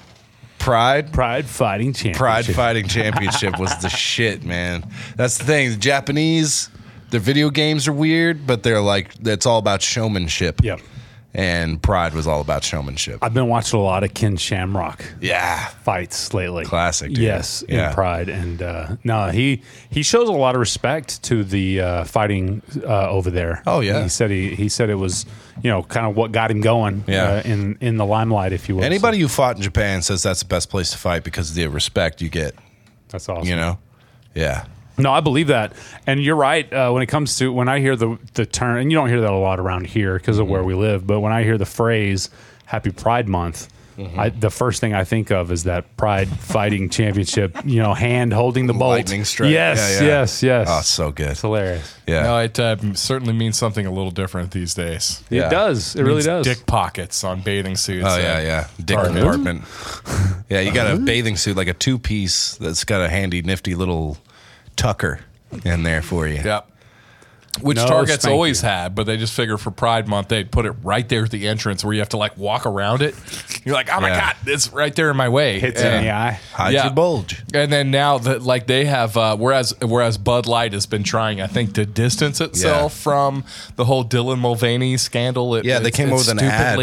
Pride Fighting Championship was the shit, man. That's the thing. The Japanese, their video games are weird, but they're like, it's all about showmanship. Yep. And Pride was all about showmanship. I've been watching a lot of Ken Shamrock fights lately. Classic, dude. Yes, in Pride. And he shows a lot of respect to the fighting over there. Oh, yeah. He said it was, kind of what got him going in the limelight, if you will. Anybody who fought in Japan says that's the best place to fight because of the respect you get. That's awesome. Yeah. No, I believe that. And you're right. When it comes to when I hear the term, and you don't hear that a lot around here because of where we live, but when I hear the phrase Happy Pride Month, the first thing I think of is that Pride Fighting Championship, hand holding the bolt. Lightning strike. Yes. Oh, it's so good. It's hilarious. Yeah. No, it certainly means something a little different these days. It does. It really does. Dick pockets on bathing suits. Oh, yeah. Dick compartment. Yeah, you got a bathing suit, like a two-piece that's got a handy, nifty little tucker in there for you. Yep. Which Target's always had, but they just figure for Pride Month they'd put it right there at the entrance where you have to walk around it. You're like, oh my God, it's right there in my way. Hits in the eye. Hide your bulge. And then now that they have, whereas Bud Light has been trying, I think, to distance itself from the whole Dylan Mulvaney scandal. They came up with an ad.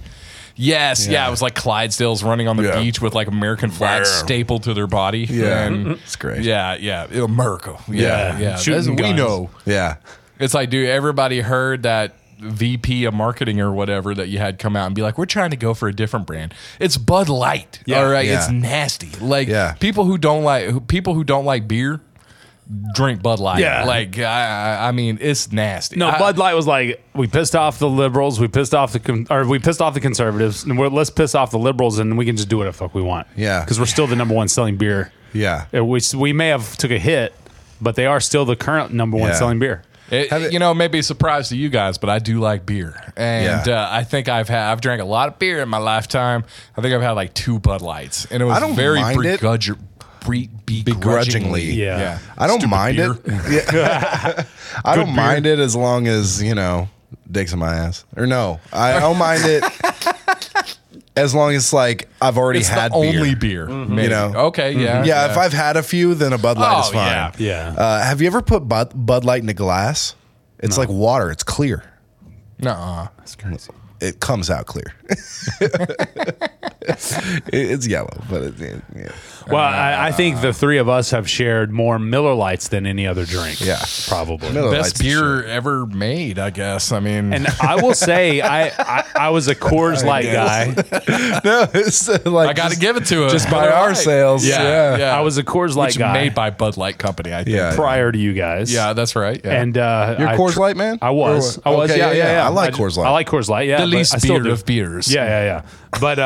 Yes, it was like Clydesdales running on the beach with American flags stapled to their body. Yeah, and it's great. Yeah, America. Yeah. Shooting guns. We know. Yeah. It's like, dude, everybody heard that VP of marketing or whatever that you had come out and be like, we're trying to go for a different brand. It's Bud Light. Yeah. All right. Yeah. It's nasty. People who don't like beer drink Bud Light. Yeah. I mean, it's nasty. No, Bud Light was like, we pissed off the liberals, we pissed off the conservatives, and let's piss off the liberals, and we can just do what the fuck we want. Yeah. Because we're still the number one selling beer. Yeah. We may have took a hit, but they are still the current number one selling beer. It may be a surprise to you guys, but I do like beer, and I think I've drank a lot of beer in my lifetime. I think I've had like 2 Bud Lights, and it was very begrudgingly. Yeah. I don't Stupid mind beer. it. Yeah. I don't mind it as long as dick's in my ass. Or no, I don't mind it as long as I've already had the beer. only beer. Maybe. Okay, yeah. Yeah, if I've had a few, then a Bud Light is fine. Yeah. Have you ever put Bud Light in a glass? It's like water. It's clear. Nuh-uh. That's crazy. It comes out clear. It's yellow, but yeah. Well, I think the three of us have shared more Miller Lights than any other drink. Yeah. Probably. Miller Best Lights beer ever made, I guess. I mean, And I will say, I was a Coors Light guy. No, it's I got to give it to him. just by our sales. Yeah. I was a Coors Light Which guy. made by Bud Light Company, I think. Yeah. prior to you guys. Yeah, that's right. Yeah. And You're a Coors Light man? I was. Okay, Yeah. I like Coors Light. I like Coors Light. Yeah, the but least I still beer do. of beers. Yeah. But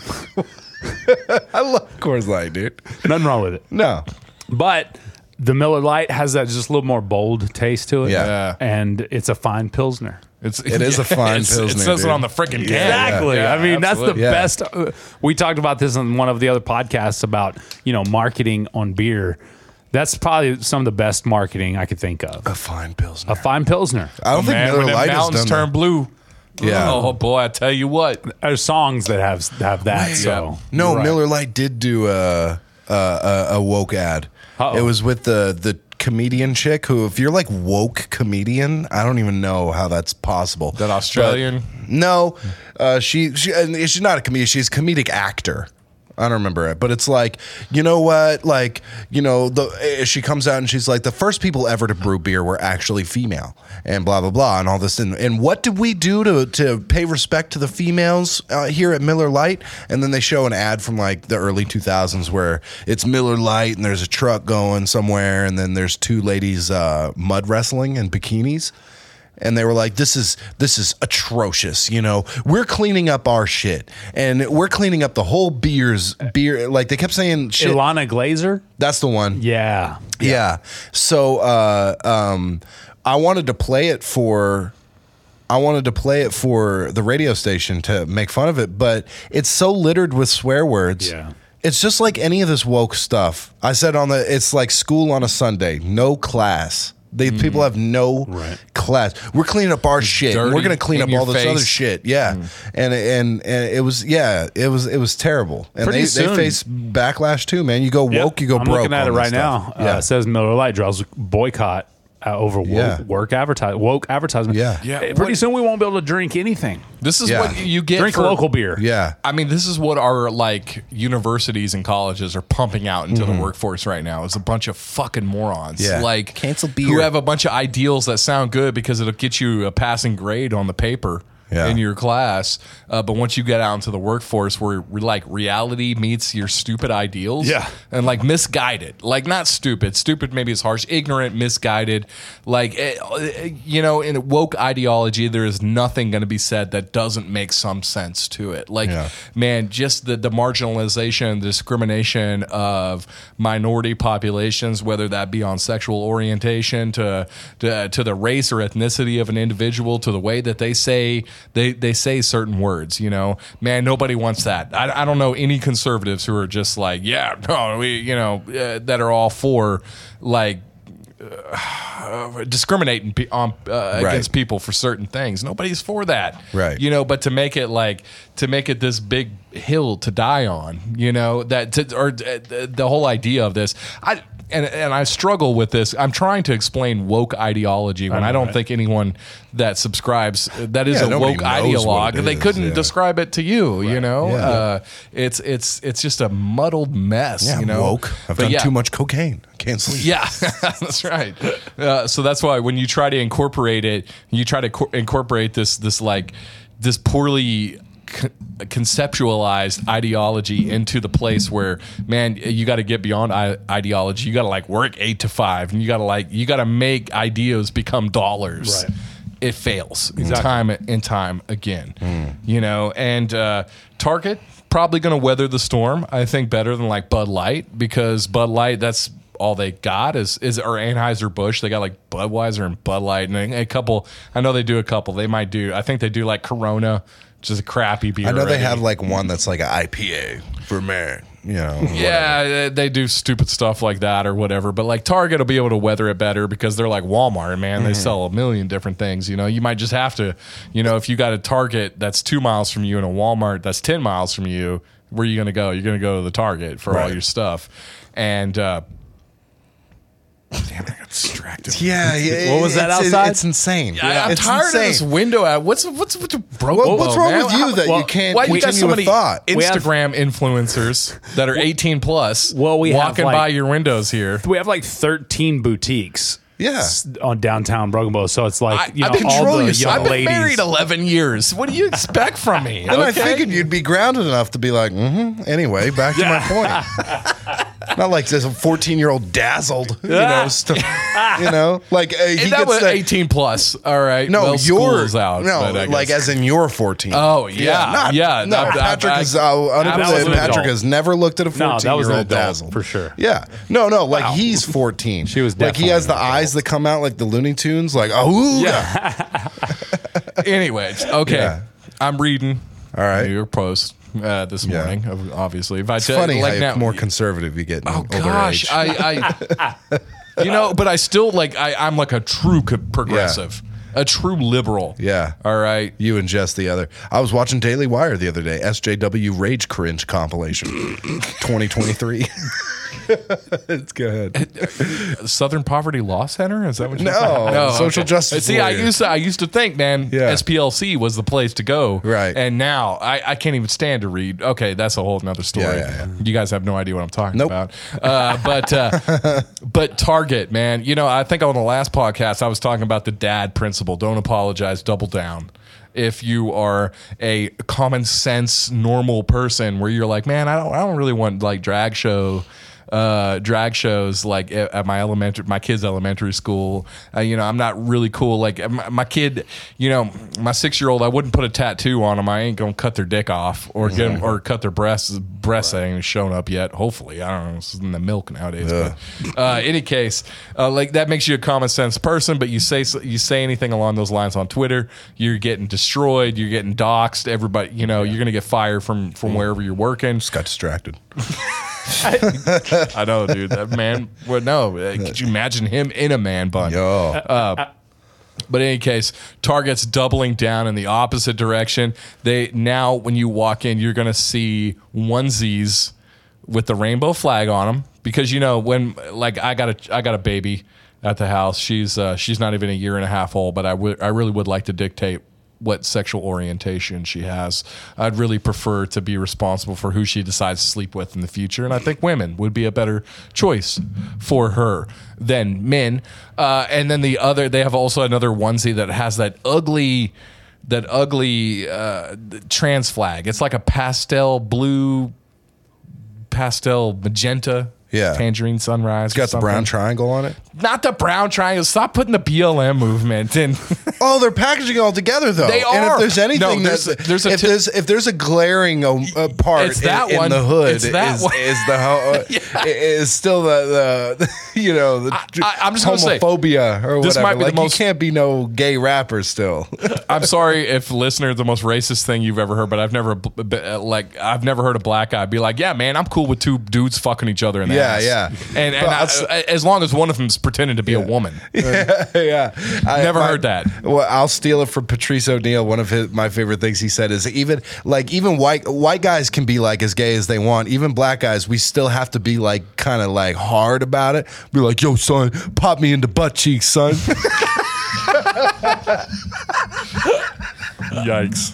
I love Coors Light, dude. nothing wrong with it. No. But the Miller Light has that just a little more bold taste to it. Yeah. And it's a fine Pilsner. It is a fine It Pilsner, says dude. it on the freaking can. Exactly. Yeah, I mean, absolutely. that's the best. We talked about this on one of the other podcasts about, marketing on beer. That's probably some of the best marketing I could think of. A fine Pilsner. A fine Pilsner. I don't think Man, Miller when the Light has mountains done turn that. blue. Yeah. Oh boy, I tell you what. There's songs that have that. So No, you're right. Miller Lite did do a woke ad. Uh-oh. It was with the comedian chick who, if you're like woke comedian, I don't even know how that's possible. That Australian? But no, she's not a comedian. She's a comedic actor. I don't remember it, but it's like, you know what? Like, she comes out and she's like, the first people ever to brew beer were actually female, and blah, blah, blah, and all this. And what did we do to pay respect to the females here at Miller Lite? And then they show an ad from like the early 2000s where it's Miller Lite and there's a truck going somewhere, and then there's two ladies mud wrestling in bikinis. And they were like, this is atrocious. We're cleaning up our shit, and we're cleaning up the whole beer. Like they kept saying shit. Ilana Glazer? That's the one. Yeah. Yeah. So I wanted to play it for the radio station to make fun of it, but it's so littered with swear words. Yeah. It's just like any of this woke stuff. I said it's like school on a Sunday, no class. People have no class. We're cleaning up our shit. And we're going to clean up in your all this face. other shit. Yeah, and it was terrible. And Pretty they soon. face backlash too, man. You go woke, you go I'm broke. looking at it on right this now. stuff. Yeah, It says Miller Lite draws boycott over woke advertisement. Yeah. Pretty soon we won't be able to drink anything. This is Yeah. what you get Drink for local beer. yeah. I mean, this is what our universities and colleges are pumping out into the workforce right now. Is a bunch of fucking morons. Yeah. Cancel beer. Who have a bunch of ideals that sound good because it'll get you a passing grade on the paper. Yeah. In your class, but once you get out into the workforce, where reality meets your stupid ideals, and misguided, not stupid maybe is harsh, ignorant, misguided, in woke ideology, there is nothing going to be said that doesn't make some sense to it. Man, just the marginalization, the discrimination of minority populations, whether that be on sexual orientation, to the race or ethnicity of an individual, to the way that they say say certain words, man, nobody wants that. I don't know any conservatives who are just that are all for discriminating against people for certain things. Nobody's for that, right? But to make it this big hill to die on, the whole idea of this, And I struggle with this. I'm trying to explain woke ideology when I don't think anyone that subscribes that is a woke ideologue. They couldn't describe it to you. Yeah. It's just a muddled mess. Yeah, I'm woke. I've done too much cocaine. Can't sleep. Yeah, that's right. So that's why when you try to incorporate it, incorporate this poorly conceptualized ideology into the place where, man, you got to get beyond ideology. You got to work 8 to 5, and you got to make ideas become dollars. Right. It fails time and time again. And Target probably going to weather the storm. I think better than Bud Light, because Bud Light, that's all they got is or Anheuser-Busch. They got Budweiser and Bud Light and a couple. I know they do a couple. They might do. I think they do Corona, which is a crappy beer. I know already. they have one that's an IPA for man. Yeah, they do stupid stuff like that or whatever. But Target will be able to weather it better because they're like Walmart, man. They sell a million different things. You might just have to, if you got a Target that's 2 miles from you and a Walmart that's 10 miles from you, where are you going to go? You're going to go to the Target for all your stuff. And Damn, I got distracted. Yeah. What was that outside? It's insane. I'm It's tired insane. of this window. What's what's broke? What's wrong with you that you can't Why you got so continue many a thought? Instagram influencers that are 18 plus? Well, we have, walking like- by your windows here. We have like 13 boutiques. Yeah. On downtown Broken Bow, so it's like I've been all control the yourself. young I've been ladies. married 11 years. What do you expect from me? And I okay? figured you'd be grounded enough to be like, anyway, back to my point. Not like this 14-year-old dazzled, like he that gets was that. 18 plus. All right. No, well, you're school's out. No, but I like guess. as in you're 14. Oh yeah, No, Patrick is absolutely Patrick adult. has never looked at a No, that was an 14-year-old adult, dazzle for sure. Yeah, like he's 14. She was like he definitely has the an adult. eyes that come out like the Looney Tunes, like Anyways, okay. Yeah. I'm reading. All right. New York Post this morning. Obviously, if I It's tell funny like how now, more conservative you get in older gosh, age. I but I still I'm like a true progressive, a true liberal. Yeah. All right. You and Jess the other. I was watching Daily Wire the other day. SJW Rage Cringe compilation, 2023. Let's go ahead. Southern Poverty Law Center? Is that what you're No, saying? social justice See, warrior. I used to think, man, Yeah. SPLC was the place to go. Right. And now I can't even stand to read. Okay, that's a whole nother story. Yeah. You guys have no idea what I'm talking Nope. about. But Target, man, I think on the last podcast I was talking about the dad principle. Don't apologize, double down. If you are a common sense, normal person where you're like, man, I don't really want like drag shows like at my kid's elementary school. I'm not really cool. Like my kid, my 6-year-old, I wouldn't put a tattoo on them. I ain't gonna cut their dick off or get them, or cut their breasts. Breasts that ain't shown up yet. Hopefully, I don't know. It's in the milk nowadays. But any case, like that makes you a common sense person. But you say anything along those lines on Twitter, you're getting destroyed. You're getting doxxed. Everybody, you're gonna get fired from wherever you're working. Just got distracted. I know, dude. That man. Well, no. Could you imagine him in a man bun? But in any case, Target's doubling down in the opposite direction. Now, when you walk in, you're going to see onesies with the rainbow flag on them because when like I got a baby at the house. She's not even a year and a half old, but I really would like to dictate what sexual orientation she has. I'd really prefer to be responsible for who she decides to sleep with in the future, and I think women would be a better choice for her than men. And then they have also another onesie that has that ugly trans flag. It's like a pastel blue, pastel magenta. Yeah. Tangerine sunrise. It's got the brown triangle on it. Not the brown triangle. Stop putting the BLM movement in. Oh, they're packaging it all together, though. They And are. if there's anything, No, if there's a glaring part It's that in one. the hood, It's that one. is still the I'm just gonna say, homophobia or this whatever. might be the Like, most- you can't be no gay rapper still. I'm sorry if listener the most racist thing you've ever heard, but I've never heard a black guy be like, yeah, man, I'm cool with two dudes fucking each other in the ass. Yeah. And as long as one of them's pretending to be a woman. Yeah. Never heard that. Well, I'll steal it from Patrice O'Neill. One of my favorite things he said is even white guys can be like as gay as they want. Even black guys, we still have to be like kind of like hard about it. Be like, yo, son, pop me in the butt cheeks, son. Yikes.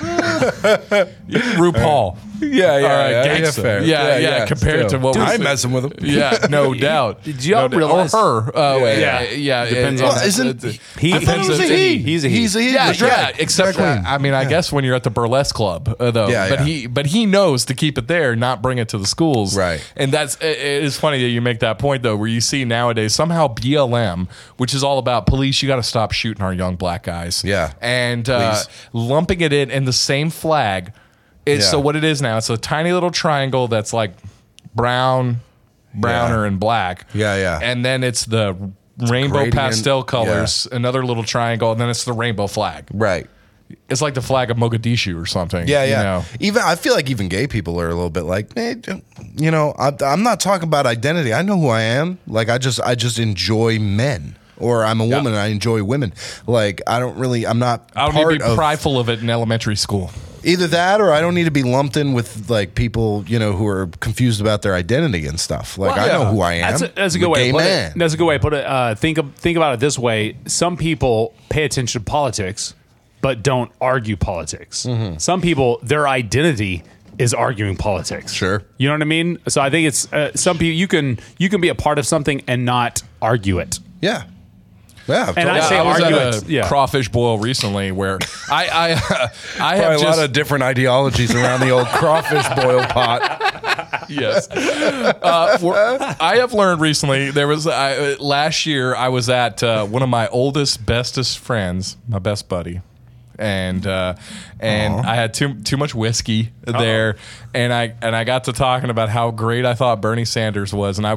RuPaul. Yeah, gangsta. fair. Yeah, compared to what I'm messing with him. Yeah, no doubt. Did y'all realize? Or her. Yeah. Depends on- on. Isn't He- depends he's on- a he. He's a he. He's a he. Yeah, That's right. except I guess when you're at the burlesque club, though. Yeah, But he knows to keep it there, not bring it to the schools. Right. And it is funny that you make that point though, where you see nowadays somehow BLM, which is all about police, you got to stop shooting our young black guys. Yeah. And Please. lumping it in the same flag. So what it is now, it's a tiny little triangle that's like browner and black. Yeah. And then it's the rainbow gradient. pastel colors, another little triangle, and then it's the rainbow flag. Right. It's like the flag of Mogadishu or something. Yeah. Even I feel like even gay people are a little bit like, I'm not talking about identity. I know who I am. Like I just enjoy men. Or I'm a woman and I enjoy women. Like I'm not I don't part need to be of prideful of it in elementary school. Either that, or I don't need to be lumped in with like people, who are confused about their identity and stuff. Like, I know who I am. That's a good way to put it. That's a good way to put it. Think about it this way. Some people pay attention to politics, but don't argue politics. Mm-hmm. Some people, their identity is arguing politics. Sure. You know what I mean? So I think it's some people, you can be a part of something and not argue it. Yeah. Yeah, and I was at a crawfish boil recently where I have a lot of different ideologies around the old crawfish boil pot. Yes, I have learned recently. There was last year I was at one of my bestest friends, my best buddy. And I had too much whiskey there, and I got to talking about how great I thought Bernie Sanders was, and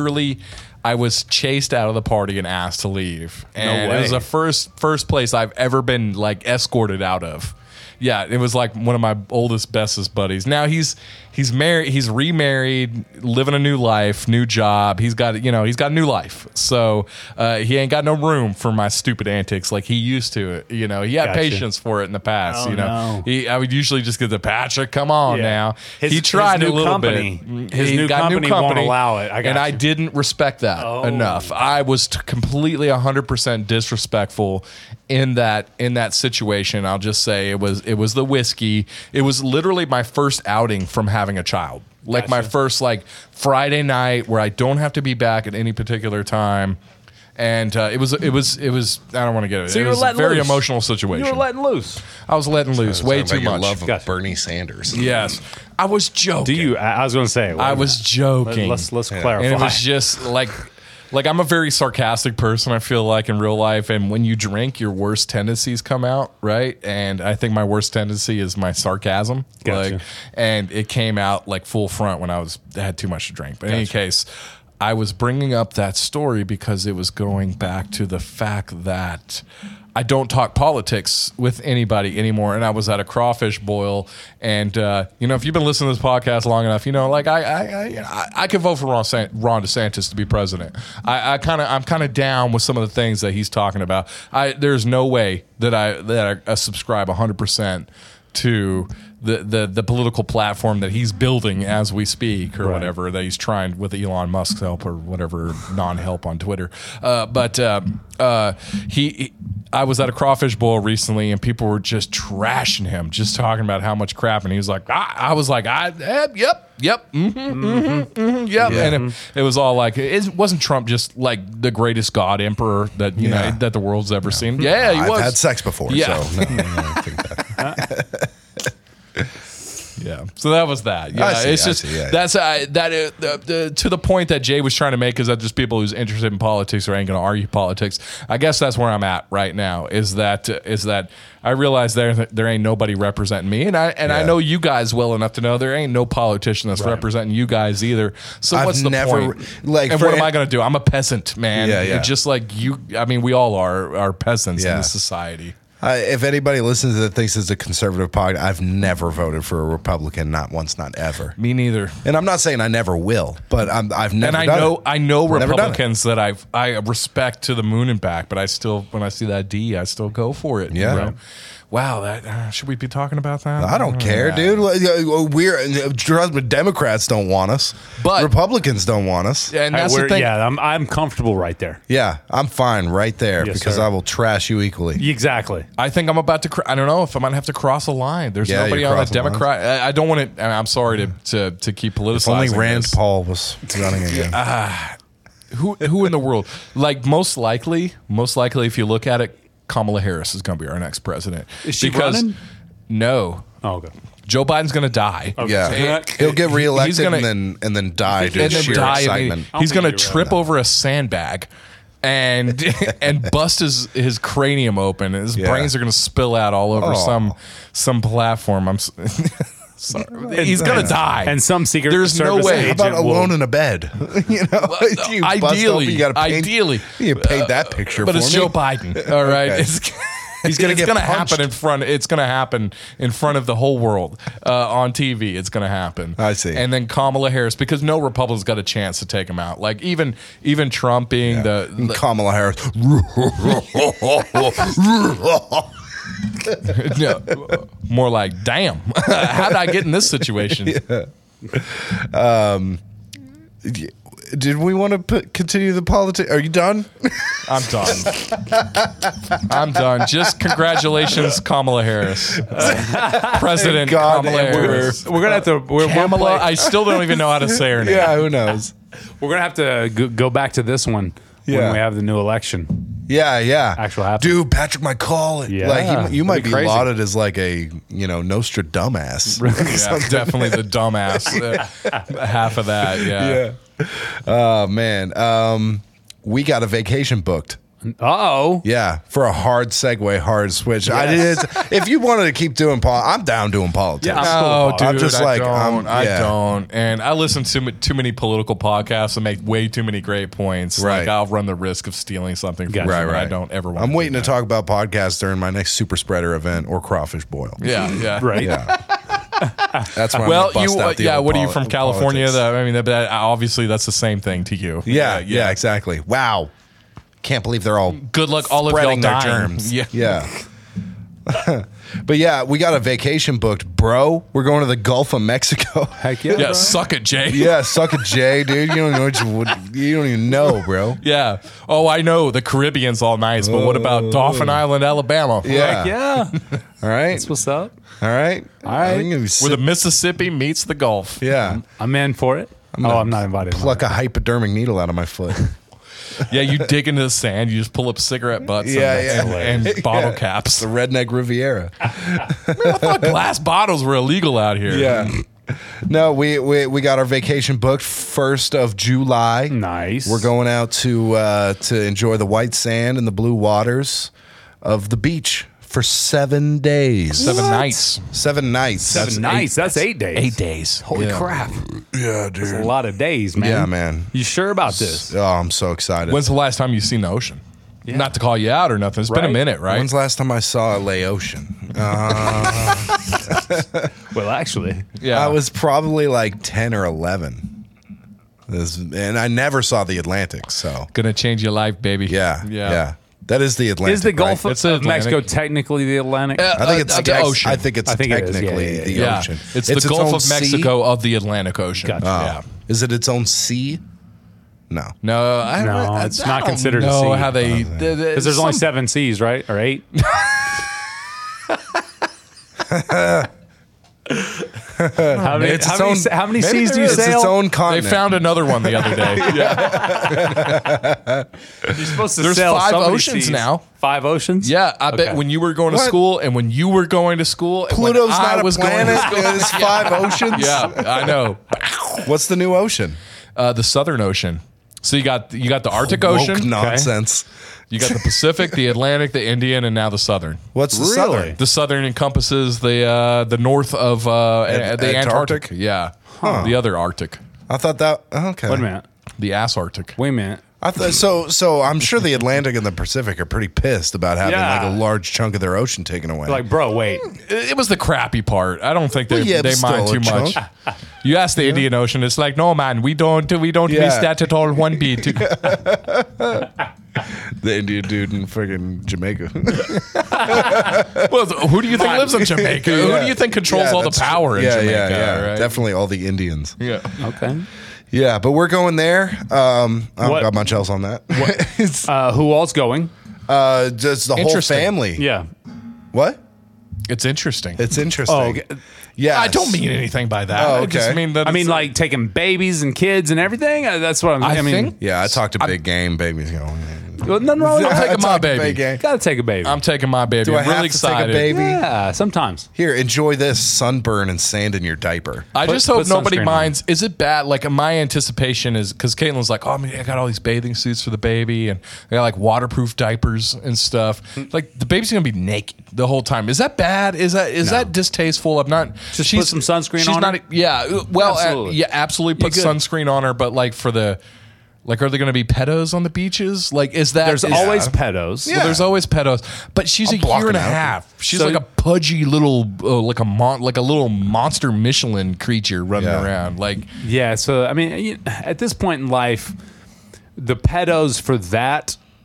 I was chased out of the party and asked to leave, and it was the first place I've ever been like escorted out of. Yeah, it was like one of my bestest buddies. Now he's married, he's remarried, living a new life, new job. He's got a new life. So he ain't got no room for my stupid antics like he used to. He had patience for it in the past. I would usually just get the Patrick, come on now. He tried a little bit. His new company won't allow it. I didn't respect that enough. I was completely 100% disrespectful in that situation. I'll just say it was the whiskey. It was literally my first outing from having a child. Like my first Friday night where I don't have to be back at any particular time. And it was I don't want to get it. So it was a very emotional situation. You were letting loose. I was letting loose way too much. Love of Bernie Sanders. Yes. I was joking. I was going to say. I was joking. Let's clarify. And it was just like I'm a very sarcastic person, I feel like, in real life. And when you drink, your worst tendencies come out, right? And I think my worst tendency is my sarcasm. Gotcha. And it came out like full front when I had too much to drink. But in any case, I was bringing up that story because it was going back to the fact that I don't talk politics with anybody anymore. And I was at a crawfish boil, and if you've been listening to this podcast long enough, I could vote for Ron DeSantis to be president. I'm kind of down with some of the things that he's talking about. There's no way that I subscribe 100% to the political platform that he's building as we speak, or whatever, that he's trying with Elon Musk's help or whatever non-help on Twitter. I was at a crawfish boil recently, and people were just trashing him, just talking about how much crap, and he was like, I was like, yep, yep. And it was all like, it wasn't Trump just like the greatest God emperor that that the world's ever seen. Yeah, he was. I've had sex before, so no, I think that. Yeah, so that was that. Yeah, that's to the point that Jay was trying to make, is that just people who's interested in politics or ain't going to argue politics. I guess that's where I'm at right now. Is that I realize there ain't nobody representing me, and I know you guys well enough to know there ain't no politician that's representing you guys either. So what's the point? And what am I going to do? I'm a peasant, man. Yeah. Just like you. I mean, we all are peasants in this society. If anybody listens to that thinks it's a conservative podcast, I've never voted for a Republican, not once, not ever. Me neither. And I'm not saying I never will, but I've never. And I know Republicans that I respect to the moon and back, but I still, when I see that D, I still go for it. Yeah. You know? Wow, that should we be talking about that? I don't care, dude. Democrats don't want us, but Republicans don't want us. And that's the thing. Yeah, I'm comfortable right there. Yeah, I'm fine right there because I will trash you equally. Exactly. I think I'm about to. I don't know if I'm going to have to cross a line. There's nobody on the Democrat. I don't want to. I'm sorry to keep politicizing. If only Rand Paul was running again. Who in the world? Like most likely, if you look at it, Kamala Harris is going to be our next president. Is she running? No. Oh, okay. Joe Biden's going to die. Okay. Yeah, he'll get reelected and then die due to sheer excitement. He's going to trip over a sandbag and bust his cranium open. His brains are going to spill out all over some platform. I'm sorry. He's going to die. And some secret There's no way. How about alone in a bed? Ideally. You paint that picture but for me. But it's Joe Biden. All right. Okay. He's going to get happen in front. It's going to happen in front of the whole world on TV. It's going to happen. I see. And then Kamala Harris, because no Republican's got a chance to take him out. Like even Trump being the Kamala Harris. No, more like, damn, how did I get in this situation? Did we want to continue the politics? Are you done? I'm done. I'm done. Just congratulations, Kamala Harris. President Kamala Harris. We're gonna have to. Kamala, I still don't even know how to say her name. Yeah, who knows? We're gonna have to go back to this one when we have the new election. Yeah. Actual happen. Dude, Patrick might call it. Yeah. Like you might be crazy. lauded as like a Nostradamus. Yeah, definitely the dumbass. Half of that. Yeah. Oh man. We got a vacation booked. Uh-oh. Yeah, for a hard segue, hard switch. If you wanted to keep doing I'm down doing politics. Yeah, I'm cool with Dude, I'm just I like, don't. I yeah. don't. And I listen to too many political podcasts and make way too many great points. Right. Like I'll run the risk of stealing something from Gotcha. you, and Right. I don't ever want I'm to waiting do to that. talk about podcasts during my next super spreader event or crawfish boil. Yeah. Right. Yeah. That's when Well, I'm gonna bust out the old what are you from California? politics. Obviously that's the same thing to you. Yeah, exactly. Wow. Can't believe they're all Good luck, all of y'all spreading their dying. germs. Yeah. But yeah, we got a vacation booked, bro. We're going to the Gulf of Mexico. Heck yeah. Yeah, bro. suck it, Jay. Yeah, suck a J, dude. You don't even know, bro. Yeah. Oh, I know the Caribbean's all nice, but what about Dauphin Island, Alabama? Yeah. Heck yeah. All right. That's what's up. All right. All right. I think it'd be Where the sick. Mississippi meets the Gulf. Yeah. I'm in for it. I'm not invited. Pluck a hypodermic needle out of my foot. Yeah, you dig into the sand, you just pull up cigarette butts and bottle caps. The Redneck Riviera. I thought glass bottles were illegal out here. Yeah. No, we got our vacation booked 1st of July. Nice. We're going out to enjoy the white sand and the blue waters of the beach for 7 days. 7 nights. 7 nights. Seven nights. That's 8 days. 8 days. Holy crap. Yeah, That's a dude. lot of days, man. Yeah, man. You sure about this? Oh, I'm so excited. When's the last time you've seen the ocean? Yeah. Not to call you out or nothing. It's been a Right. minute, right? When's the last time I saw a Laotian? Well, actually. Yeah. I was probably like 10 or 11. And I never saw the Atlantic, so. Gonna change your life, baby. Yeah. That is the Atlantic. Is the Gulf right? It's the of Mexico Atlantic. technically the Atlantic? I think it's the ocean. I think it's I think it is. technically Yeah. the Yeah. ocean. It's the Gulf own of sea? Mexico of the Atlantic Ocean. Gotcha. Yeah. Is it its own sea? No. No, It's not considered a know sea. how they Because there's only 7 seas, right? Or 8? How many It's its own- how many maybe seas do there you is. It's sail? its own They continent. found another one the other day. Yeah. You're supposed to There's sail 5 so many oceans seas. now. 5 oceans? Yeah, I bet Okay. when you were going to What? school and when you were going to school, and when Pluto's I not was a planet. going to school. There's 5 oceans. Yeah, I know. What's the new ocean? The Southern Ocean. So you got the Arctic Ocean, Woke nonsense. you got the Pacific, the Atlantic, the Indian, and now the Southern. What's the Really? southern? The Southern encompasses the north of the Antarctic. Antarctic? Yeah, the other Arctic, I thought that. Okay. Wait a minute. the ass Arctic. Wait a minute. I thought so. I'm sure the Atlantic and the Pacific are pretty pissed about having Yeah. like a large chunk of their ocean taken away. Like, bro, wait. It was the crappy part. I don't think they Well, yeah, they but mind still too a much. chunk. You ask the Indian Ocean, it's like, no man, we don't miss Yeah. that at all one bit. the Indian dude in friggin' Jamaica. Well, who do you think lives in Jamaica? Who do you think controls Yeah, all the that's power in yeah, Jamaica? Yeah, Right? Definitely all the Indians. Yeah. Okay. Yeah, but we're going there. I don't What- got much else on that. It's, Who all's going? just the whole Interesting. family. Yeah. What? It's interesting. It's interesting. Oh, okay. Yeah, I don't mean anything by that. Oh, I just okay. mean that I mean, it's- like taking babies and kids and everything. That's what I mean. think- Yeah, I talked to Big Game babies. Well, nothing wrong with I'm that. taking my baby. Gotta take a baby. I'm taking my baby. Do I I'm really have to excited. take a baby? yeah, sometimes. Here, enjoy this sunburn and sand in your didiaper. I Put- just hope put nobody sunscreen on. minds. Is it bad? Like my anticipation is because Caitlin's like, oh, I got all these bathing suits for the baby, and I got like waterproof diapers and stuff. Like the baby's gonna be naked the whole time. Is that bad? Is that distasteful? I'm not. Just put some sunscreen she's on not, her? Yeah. Well, Absolutely. yeah, absolutely. Put You're good. sunscreen on her, but like for the. Like, are there going to be pedos on the beaches? Like, is that There's is- always pedos. Well, there's always pedos, but she's I'll a block year and a them out. half. She's So- like a pudgy little, like a little monster Michelin creature running Yeah. around. Like, Yeah, so I mean, at this point in life, the pedos for that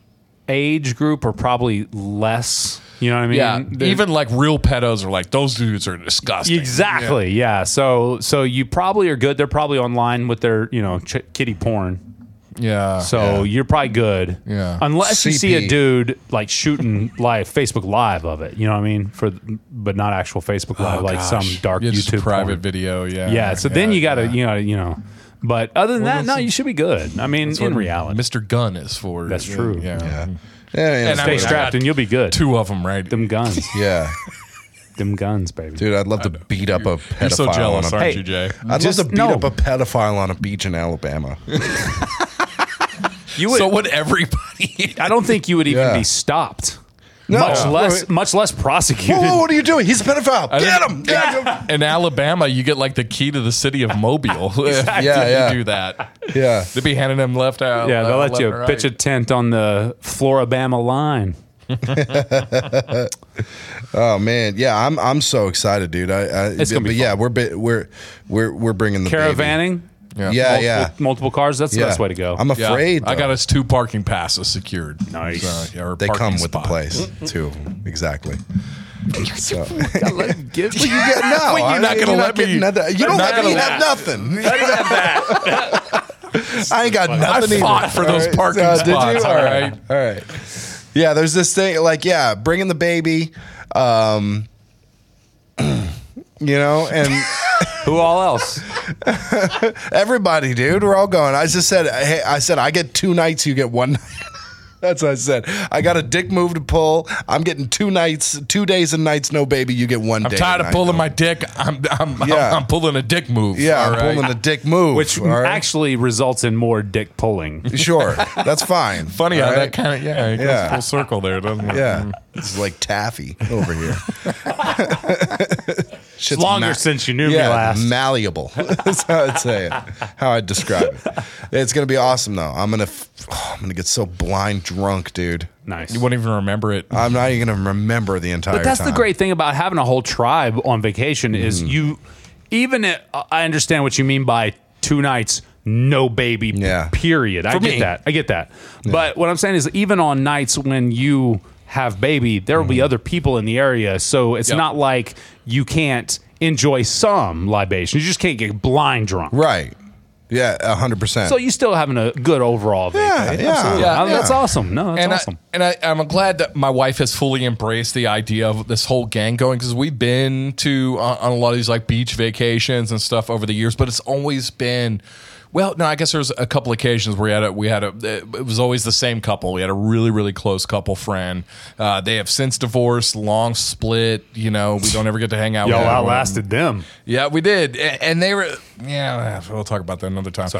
age group are probably less. You know what I mean? Yeah, even like real pedos are like, those dudes are disgusting. Exactly. Yeah. So you probably are good. They're probably online with their kitty porn. Yeah. So you're probably good. Yeah. Unless you CP. see a dude like shooting Facebook Live of it. You know what I mean? But not actual Facebook Live, like some dark Yeah, just a YouTube private porn. video. Yeah. Yeah. So then you gotta But other than that, no, you should be good. I mean, in reality, Mr. Gun is for. That's true. Yeah. And stay strapped and you'll be good. 2 of them, right? Them guns, yeah. them guns, baby. Dude, I'd love to beat up a pedophile. You're so jealous, on a, aren't Hey, you, Jay? I'd love to beat up a pedophile on a beach in Alabama. You would. So would everybody? I don't think you would even Yeah. be stopped. No. Much less prosecuted. Whoa, what are you doing? He's a pedophile. Get him! In Alabama, you get like the key to the city of Mobile. Exactly. Yeah. You do that. Yeah. They'd be handing them left out. Yeah, they'll let left you and right. pitch a tent on the Floribama line. Oh man, yeah, I'm so excited, dude. It's gonna be fun. We're bringing the Caravanning. Yeah. Multiple cars. That's the best way to go. I'm Yeah. afraid. I got though. us 2 parking passes secured. Nice. or They parking come with spot. the place too. Exactly. So. you get no, Well, you're not gonna let me- You don't not have, gonna you let- have nothing. I ain't got nothing. I fought either. for those All right. parking Did spots. you? All right. All right. Yeah, there's this thing like bringing the baby, and. Who all else? Everybody, dude, we're all going. I just said, hey, I get 2 nights, you get 1 night. That's what I said. I got a dick move to pull. I'm getting 2 nights, 2 days and nights, no baby. You get 1 day. I'm tired of pulling my dick. I'm pulling a dick move. Yeah, All I'm right? pulling a dick move. Which all right? actually results in more dick pulling. Sure, that's fine. Funny all how right? that kind of it goes Yeah. full circle there, doesn't it? Yeah, it's like taffy over here. Shit's Longer since you knew me last. malleable. That's how I'd say it. How I'd describe it. It's gonna be awesome though. I'm gonna get so blind drunk, dude. Nice. You wouldn't even remember it. I'm not even gonna remember the entire. But that's time. the great thing about having a whole tribe on vacation is you. I understand what you mean by 2 nights, no baby. Yeah. Period. I me. get that. But what I'm saying is, even on nights when you have baby, there will be other people in the area, so it's Yep. not like you can't enjoy some libation. You just can't get blind drunk. Right. Yeah, 100%. So you still having a good overall vacation. yeah. Absolutely. Yeah. That's awesome. No, that's awesome. I'm glad that my wife has fully embraced the idea of this whole gang going, because we've been to on a lot of these like beach vacations and stuff over the years, but it's always been. Well, no, I guess there was a couple occasions where it was always the same couple. We had a really, really close couple friend. They have since divorced, long split. We don't ever get to hang out with Y'all them. outlasted them. Yeah, we did. And they were, we'll talk about that another time. Sorry.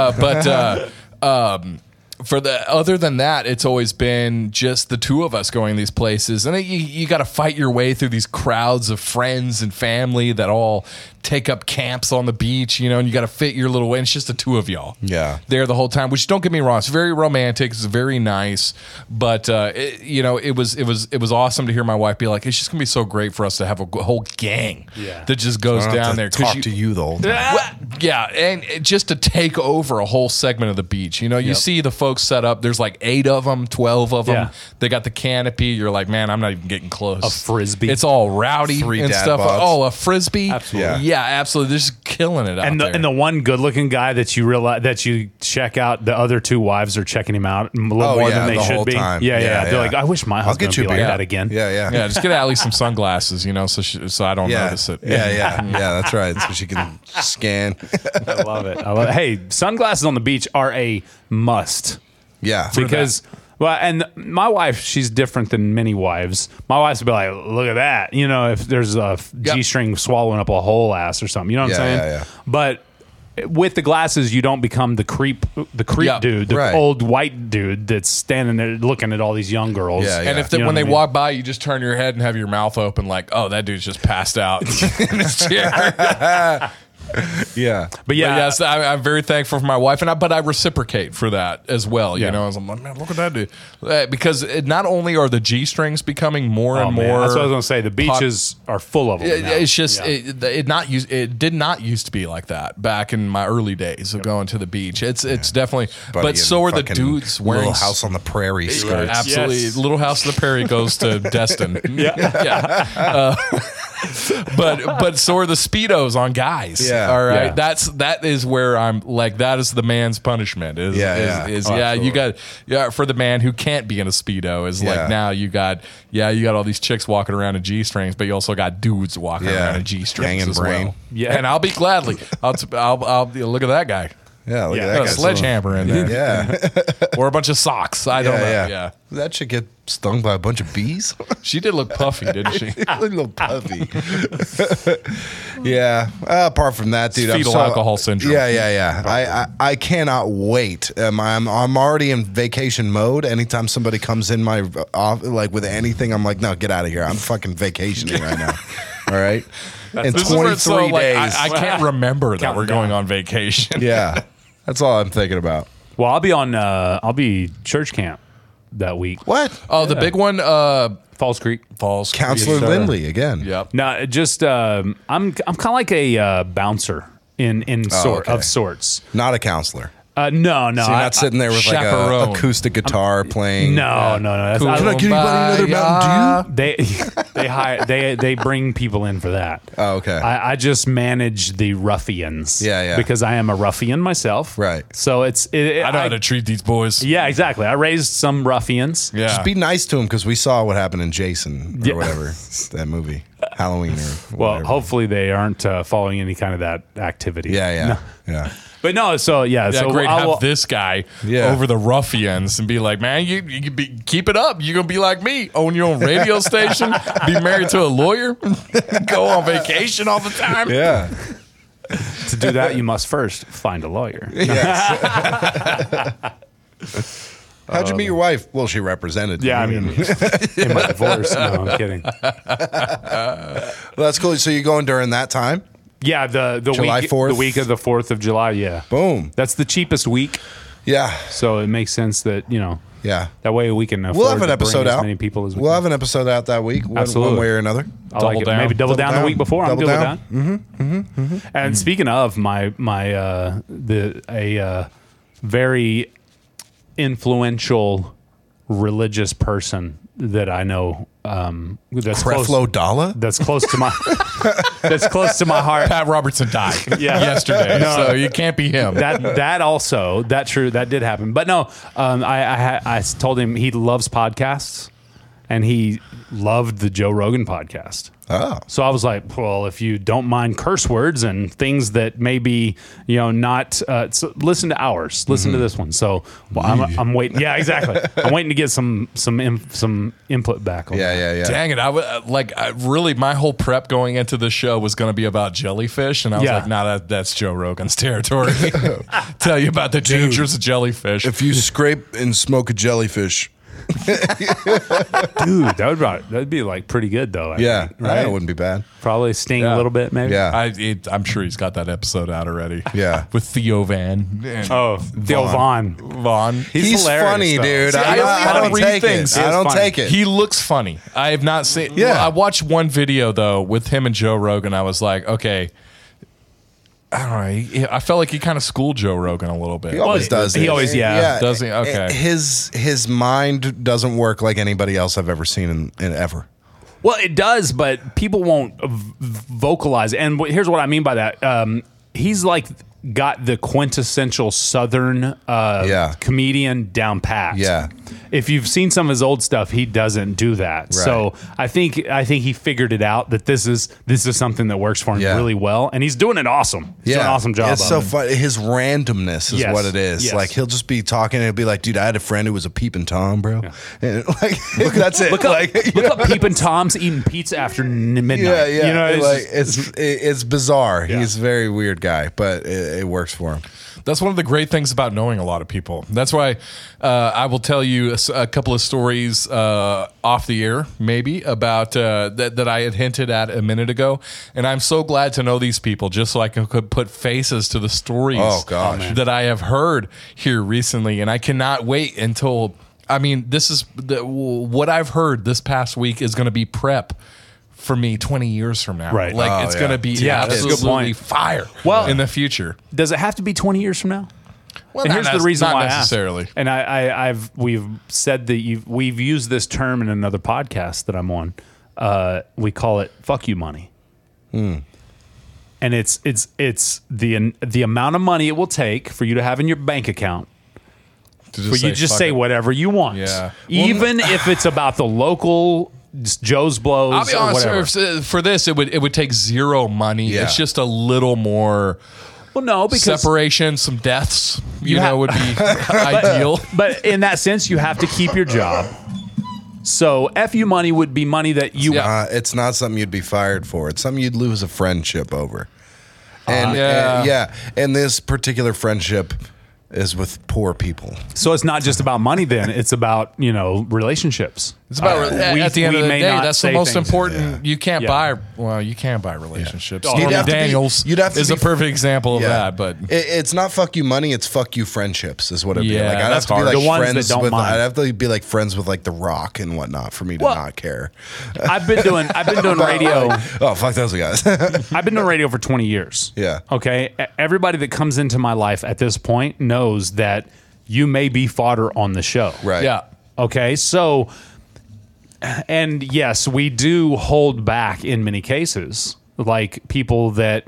Other than that, it's always been just the 2 of us going these places. And you got to fight your way through these crowds of friends and family that all take up camps on the beach, and you got to fit your little way. And it's just the 2 of y'all. Yeah. There the whole time, which don't get me wrong, it's very romantic. It's very nice. But, it was awesome to hear my wife be like, it's just going to be so great for us to have a whole gang that just goes I don't have down to there. Talk to you the whole time. Well, yeah, and just to take over a whole segment of the beach. You see the folks set up. There's like 8 of them, 12 of them. Yeah. They got the canopy. You're like, man, I'm not even getting close. A frisbee. It's all rowdy 3 and dad stuff. bods. Oh, a frisbee. Absolutely. Yeah, absolutely. They're just killing it out And there. the one good looking guy that you realize that you check out, the other 2 wives are checking him out a little more than they the should whole be. time. Yeah. They're like, I wish my I'll husband get would you be a like beer. that again. Yeah. yeah, just get Allie some sunglasses, so I don't notice it. Yeah, that's right. So she can scan. I love it. Hey, sunglasses on the beach are a must Yeah. because. Well, and my wife, she's different than many wives. My wife's would be like, look at that. If there's a G-string swallowing up a whole ass or something. You know what I'm saying? Yeah. But with the glasses, you don't become the creep Yeah, dude, the right. old white dude that's standing there looking at all these young girls. Yeah, And if You know when what they I mean? walk by, you just turn your head and have your mouth open, like, oh, that dude's just passed out in his chair. Yeah. But yes, I'm very thankful for my wife, but I reciprocate for that as well. You know, as I'm like, man, look at that dude. Because not only are the G-strings becoming more and more. That's what I was going to say. The beaches are full of them. It's just it did not used to be like that back in my early days of going to the beach. It's definitely, but so are the dudes wearing Little House on the Prairie skirts. Absolutely, Yes. Little House on the Prairie goes to Destin. Yeah. But so are the Speedos on guys. Yeah. All right. Yeah. That is where I'm like, that is the man's punishment. You got for the man who can't be in a Speedo is like, now you got all these chicks walking around in G-strings, but you also got dudes walking around in G-strings Hanging as brain. well. Yeah. And I'll be gladly. I'll look at that guy. Yeah, look at Got that a guy. sledgehammer in there. Yeah. Or a bunch of socks. I don't know. Yeah. That should get stung by a bunch of bees. She did look puffy, didn't she? A little puffy. Yeah. Apart from that, dude, Fetal alcohol syndrome. Yeah. I cannot wait. I'm already in vacation mode. Anytime somebody comes in my like with anything, I'm like, no, get out of here. I'm fucking vacationing right now. All right. In This is where 23 it's so, like, days. I can't remember that Counting we're going down. on vacation. Yeah. That's all I'm thinking about. Well, I'll be church camp that week. What? Oh, the big one, Falls Creek. Falls. Counselor Creek. Lindley again. Yep. No, just I'm kind of like a bouncer okay. of sorts. Not a counselor. No. So you're not sitting there with chaperone. like a acoustic guitar playing. No. That's, Cool. Can I get anybody another Mountain Dew? They bring people in for that. Oh, okay. I just manage the ruffians. Yeah. Because I am a ruffian myself. Right. So I know how to treat these boys. Yeah, exactly. I raised some ruffians. Yeah. Just be nice to him because we saw what happened in Jason or Yeah. whatever that movie, Halloween or Well, whatever. hopefully they aren't following any kind of that activity. Yeah. But no, so Yeah, so great. I Have will- this guy Yeah. over the ruffians and be like, man, you keep it up. You're gonna be like me, own your own radio station, be married to a lawyer, go on vacation all the time. Yeah. to do that, you must first find a lawyer. How'd you meet your wife? Well, she represented you. Yeah, I mean, in my divorce. No, I'm kidding. Well, that's cool. So you're going during that time? Yeah, the July week 4th? the week of the 4th of July. Yeah, Boom. that's the cheapest week, Yeah. so it makes sense that Yeah. that way we can afford We'll have an to episode bring as out. many people as we We'll can. have an episode out that week, one Absolutely. way or another. I like it. down. Maybe double down down. the week before. I'm Double good down. with that. And speaking of my very influential religious person that I know, that's close. Creflo Dollar? That's close to my that's close to my heart. Pat Robertson died Yeah. yesterday, so you can't be him. That did happen. But no, I told him he loves podcasts, and he loved the Joe Rogan podcast. Oh. So I was like, well, if you don't mind curse words and things that may be, not, so listen to ours. Listen to this one. So I'm waiting. Yeah, exactly. I'm waiting to get some input back on that. Yeah. Dang it! Really, my whole prep going into the show was going to be about jellyfish, and I was Yeah. like, "Nah, that's Joe Rogan's territory." Tell you about the dangers of jellyfish. If you scrape and smoke a jellyfish. Dude, that'd be like pretty good though. I Yeah. think, right? That wouldn't be bad. Probably sting Yeah. a little bit, maybe. Yeah. I'm sure he's got that episode out already. Yeah. with Theo Van. And Oh, Theo Vaughn. Vaughn. He's hilarious, funny, though. dude. See, I I don't read take things. it. He I is don't funny. take it. He looks funny. I have not seen. Yeah. I watched one video though with him and Joe Rogan. I was like, okay. I don't know. I felt like he kind of schooled Joe Rogan a little bit. He always does. he it. always- yeah. Does he? Okay. His mind doesn't work like anybody else I've ever seen in ever. Well, it does, but people won't vocalize. And here's what I mean by that. He's like got the quintessential Southern comedian down pat. Yeah. If you've seen some of his old stuff, he doesn't do that. So I think he figured it out that this is something that works for him Yeah. really well, and he's doing it awesome. He's doing an awesome job. It's of so it. fun. His randomness is Yes. what it is. Yes. Like he'll just be talking and he'll be like, "Dude, I had a friend who was a peeping Tom, bro." And like that's it. Look up, like, look up Peepin' Tom's eating pizza after midnight. Yeah. You know, like it's bizarre. Yeah. He's a very weird guy, but it works for him. That's one of the great things about knowing a lot of people. That's why I will tell you a couple of stories off the air, maybe, about that I had hinted at a minute ago. And I'm so glad to know these people just so I could put faces to the stories that I have heard here recently. And I cannot wait until, I mean, this is what I've heard this past week is going to be prep for me 20 years from now. Right. Like it's going to be absolutely fire in the future. Does it have to be 20 years from now? Well, and here's the reason why necessarily. I asked. And we've said that we've used this term in another podcast that I'm on. We call it "fuck you money," and it's the amount of money it will take for you to have in your bank account for you to just say whatever you want. Yeah. Even if it's about the local Joe's Blows. I'll be honest. For this, it would take zero money. Yeah. It's just a little more. Well, no, because separation, some deaths, would be ideal. But in that sense, you have to keep your job. So FU money would be money that you. It's not something you'd be fired for. It's something you'd lose a friendship over. And and this particular friendship is with poor people. So it's not just about money then. It's about, relationships. It's about at the end of the day, that's the most important. You can't buy relationships. Stormy Daniels is a perfect example of that. But it's not fuck you money, it's fuck you friendships is what it'd be. Like I'd have to be like the ones friends that don't with mind. I'd have to be like friends with like The Rock and whatnot for me to not care. I've been doing radio. Oh, fuck those guys. I've been doing radio for 20 years. Yeah. Okay. Everybody that comes into my life at this point knows that you may be fodder on the show. Right. Yeah. Okay. So, and yes, we do hold back in many cases, like people that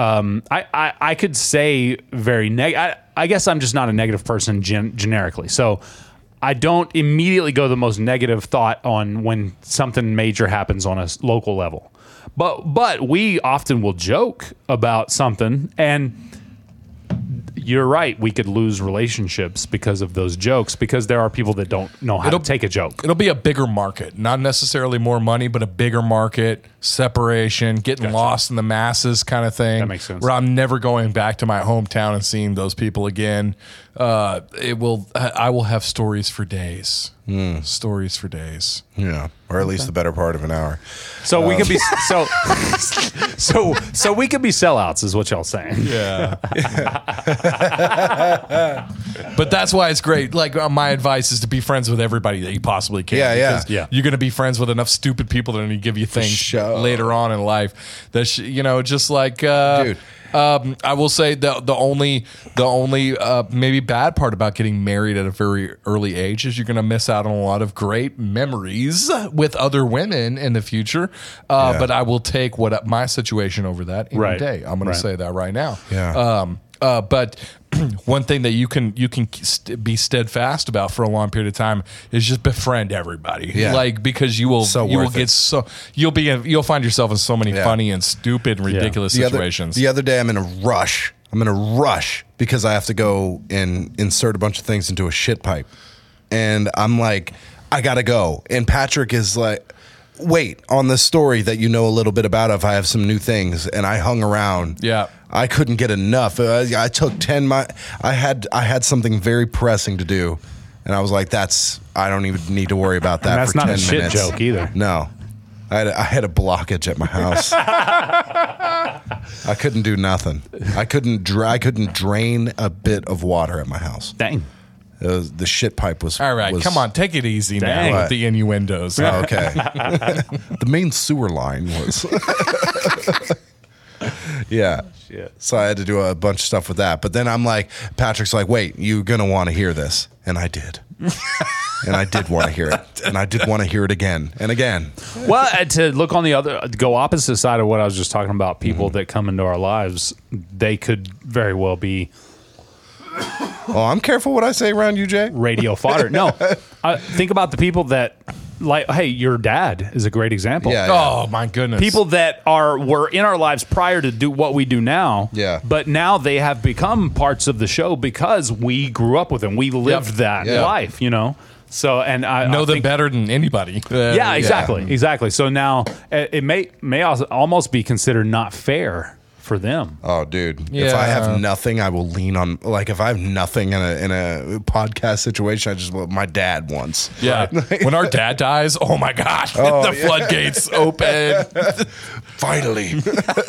I could say very negative. I guess I'm just not a negative person generically. So I don't immediately go the most negative thought on when something major happens on a local level. But we often will joke about something, and you're right. We could lose relationships because of those jokes, because there are people that don't know how to take a joke. It'll be a bigger market, not necessarily more money, but a bigger market, separation, getting lost in the masses kind of thing. That makes sense. Where I'm never going back to my hometown and seeing those people again. I will have stories for days. Stories for days. Yeah, or at least the better part of an hour. So we could be so we could be sellouts, is what y'all saying. Yeah. But that's why it's great. Like my advice is to be friends with everybody that you possibly can. Yeah. You're going to be friends with enough stupid people that are going to give you things later on in life. That just like dude. I will say the only maybe bad part about getting married at a very early age is you're going to miss out on a lot of great memories with other women in the future. But I will take my situation over that any day. I'm going to say that right now. Yeah. But one thing that you can be steadfast about for a long period of time is just befriend everybody. Yeah. Like, because you'll find yourself in so many funny and stupid and ridiculous situations. The other day I'm in a rush because I have to go and insert a bunch of things into a shit pipe. And I'm like, I gotta go. And Patrick is like, wait, on the story that you know a little bit about I have some new things. And I hung around. Yeah. I couldn't get enough. I took 10 I had something very pressing to do. And I was like, I don't even need to worry about that for 10 minutes. That's not a shit joke either. No. I had a blockage at my house. I couldn't do nothing. I couldn't drain a bit of water at my house. Dang. The shit pipe was... All right, come on, take it easy now with the innuendos. Oh, okay. The main sewer line was... Yeah. Shit. So I had to do a bunch of stuff with that. But then I'm like, Patrick's like, wait, you're going to want to hear this. And I did. And I did want to hear it. And I did want to hear it again and again. Well, to look on go opposite side of what I was just talking about, people that come into our lives, they could very well be... Oh, I'm careful what I say around you, Jay. Radio fodder. No. Think about the people that... Like, hey, your dad is a great example. Yeah. Oh my goodness! People that were in our lives prior to do what we do now. Yeah. But now they have become parts of the show because we grew up with them. We lived that life, So, and I know them better than anybody. Exactly. So now it may almost be considered not fair for them. Oh, dude. If I have nothing, I will lean on, like, if I have nothing in a podcast situation, I just, my dad once. Yeah. When our dad dies, oh my God, the floodgates open. Finally.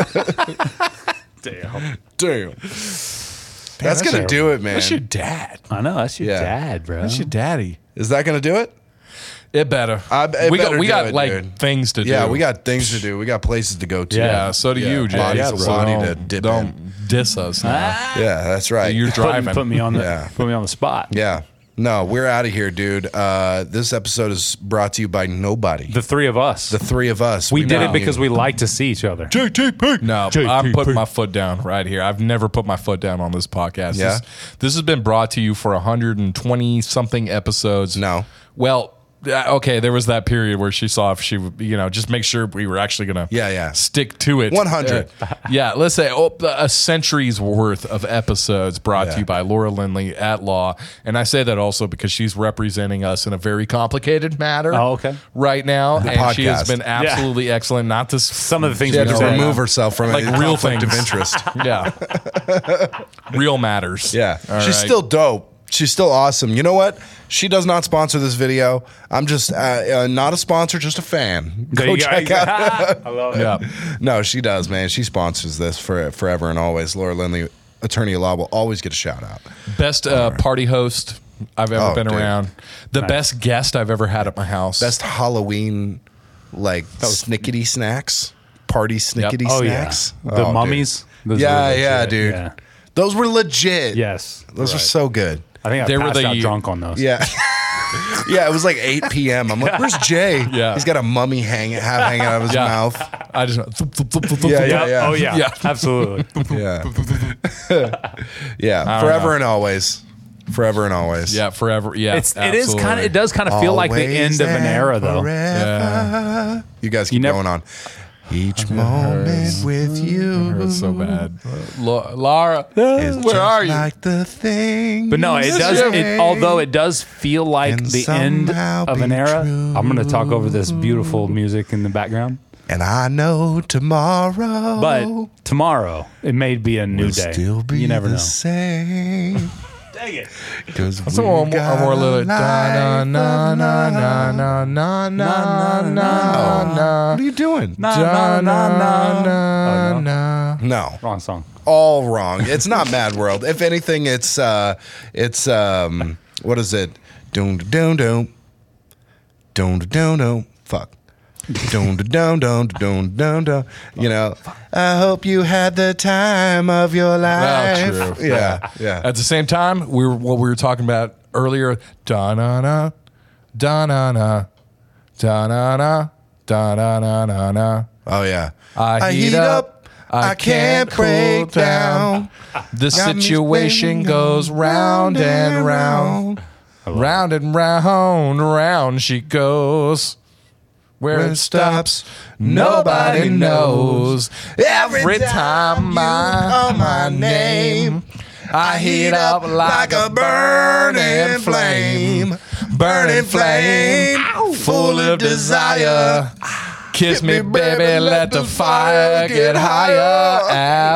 Damn. That's going to do it, man. That's your dad. I know. That's your dad, bro. That's your daddy. Is that going to do it? It better. We got like things to do. Yeah, we got things to do. We got places to go to. Yeah, so do you, Jay. Bodies to dip don't in. diss us now. Yeah, that's right. You're driving. Put me on the spot. Yeah. No, we're out of here, dude. This episode is brought to you by nobody. The three of us. The three of us. We did it because we like to see each other. JTP. No, I'm putting my foot down right here. I've never put my foot down on this podcast. Yeah? This has been brought to you for 120 something episodes. No. Well, okay, there was that period where she saw if she would, just make sure we were actually going to stick to it. 100. Let's say a century's worth of episodes brought to you by Laura Lindley at Law. And I say that also because she's representing us in a very complicated matter right now. And she has been absolutely excellent. Not to some of the things she we had to remove herself from like real things of interest. Real matters. Yeah. She's still dope. She's still awesome. You know what? She does not sponsor this video. I'm just not a sponsor, just a fan. Go check out. I love it. Yeah. No, she does, man. She sponsors this forever and always. Laura Lindley, attorney at law, will always get a shout out. Best party host I've ever been around. The best guest I've ever had at my house. Best Halloween, snickety snacks. Party snickety snacks. Yeah. The mummies. Dude. Dude. Yeah. Those were legit. Yes. Those are so good. I think I passed out drunk on those. Yeah. Yeah, it was like 8 p.m. I'm like, where's Jay? Yeah. He's got a mummy hanging out of his mouth. I just Yeah. Oh, yeah. Absolutely. Yeah. Yeah. Forever and always. Forever and always. Yeah, forever. Yeah. It does kind of feel like the end of an era, though. Yeah. You guys keep going on. Each moment with you. It hurts so bad. Laura, where are you? Like the thing. But no, it does. Although it does feel like the end of an era. I'm going to talk over this beautiful music in the background. And I know tomorrow. But tomorrow, it may be a new day. Still be you never know. Same. Dang it. Because one more little na na na na na na na na. What are you doing? Na na na na. No. Wrong song. All wrong. It's not Mad World. If anything, it's what is it? Doom doom doom. Doom doom doom. Fuck. Doom doom doom doom doom doom. I hope you had the time of your life. Well, true. Yeah. At the same time, what we were talking about earlier. Da na na, da na na, da na na, da na na na na. Oh yeah. I heat up. I can't break down. The situation goes round and round, round and round, round she goes. Where it stops, nobody knows. Every time I call my name, I heat up like a burning flame. Burning flame, full of desire. Kiss me, baby, let the fire get higher.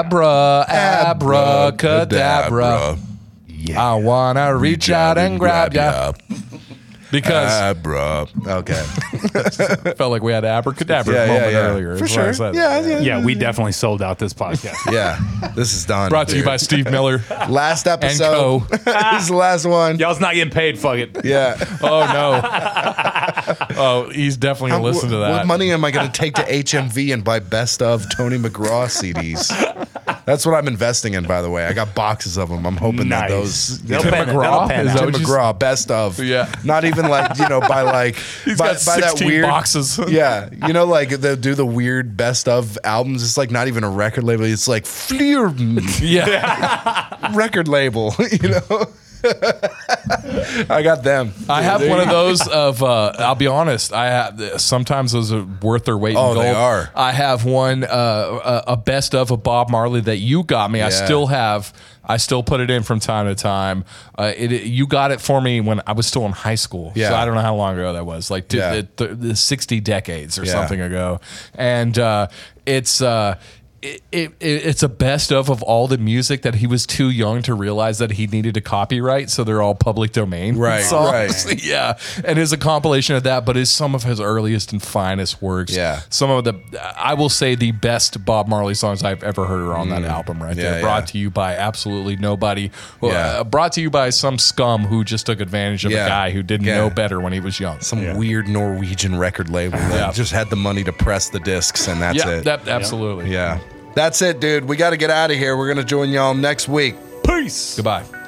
Abracadabra. I wanna reach out and grab ya. Because okay, felt like we had an abracadabra moment earlier. For sure. Yeah, we definitely sold out this podcast. Yeah, this is done. Brought to you by Steve Miller. Last episode. This is the last one. Y'all's not getting paid. Fuck it. Yeah. Oh no. Oh, he's definitely gonna listen to that. What money am I going to take to HMV and buy best of Tony McGraw CDs? That's what I'm investing in, by the way. I got boxes of them. I'm hoping that those Tim McGraw, Tim McGraw, best of. Yeah. Not even like by like he's got 16 that weird boxes. Yeah, like they'll do the weird best of albums. It's like not even a record label. It's like Fleer. Yeah. Record label. I got them. I have one of those of. I'll be honest. I have sometimes those are worth their weight in gold. They are. I have one a best of a Bob Marley that you got me. Yeah. I still put it in from time to time. You got it for me when I was still in high school. Yeah. So I don't know how long ago that was. Like the 60 decades or something ago. And it's it's a best of all the music that he was too young to realize that he needed to copyright, so they're all public domain songs. Right. Yeah, and it's a compilation of that, but it's some of his earliest and finest works. Yeah, some of the, I will say, the best Bob Marley songs I've ever heard are on that album right there. Brought to you by absolutely nobody. Brought to you by some scum who just took advantage of a guy who didn't know better when he was young. Some weird Norwegian record label that just had the money to press the discs, and that's it. Absolutely. Yeah. That's it, dude. We got to get out of here. We're going to join y'all next week. Peace. Goodbye.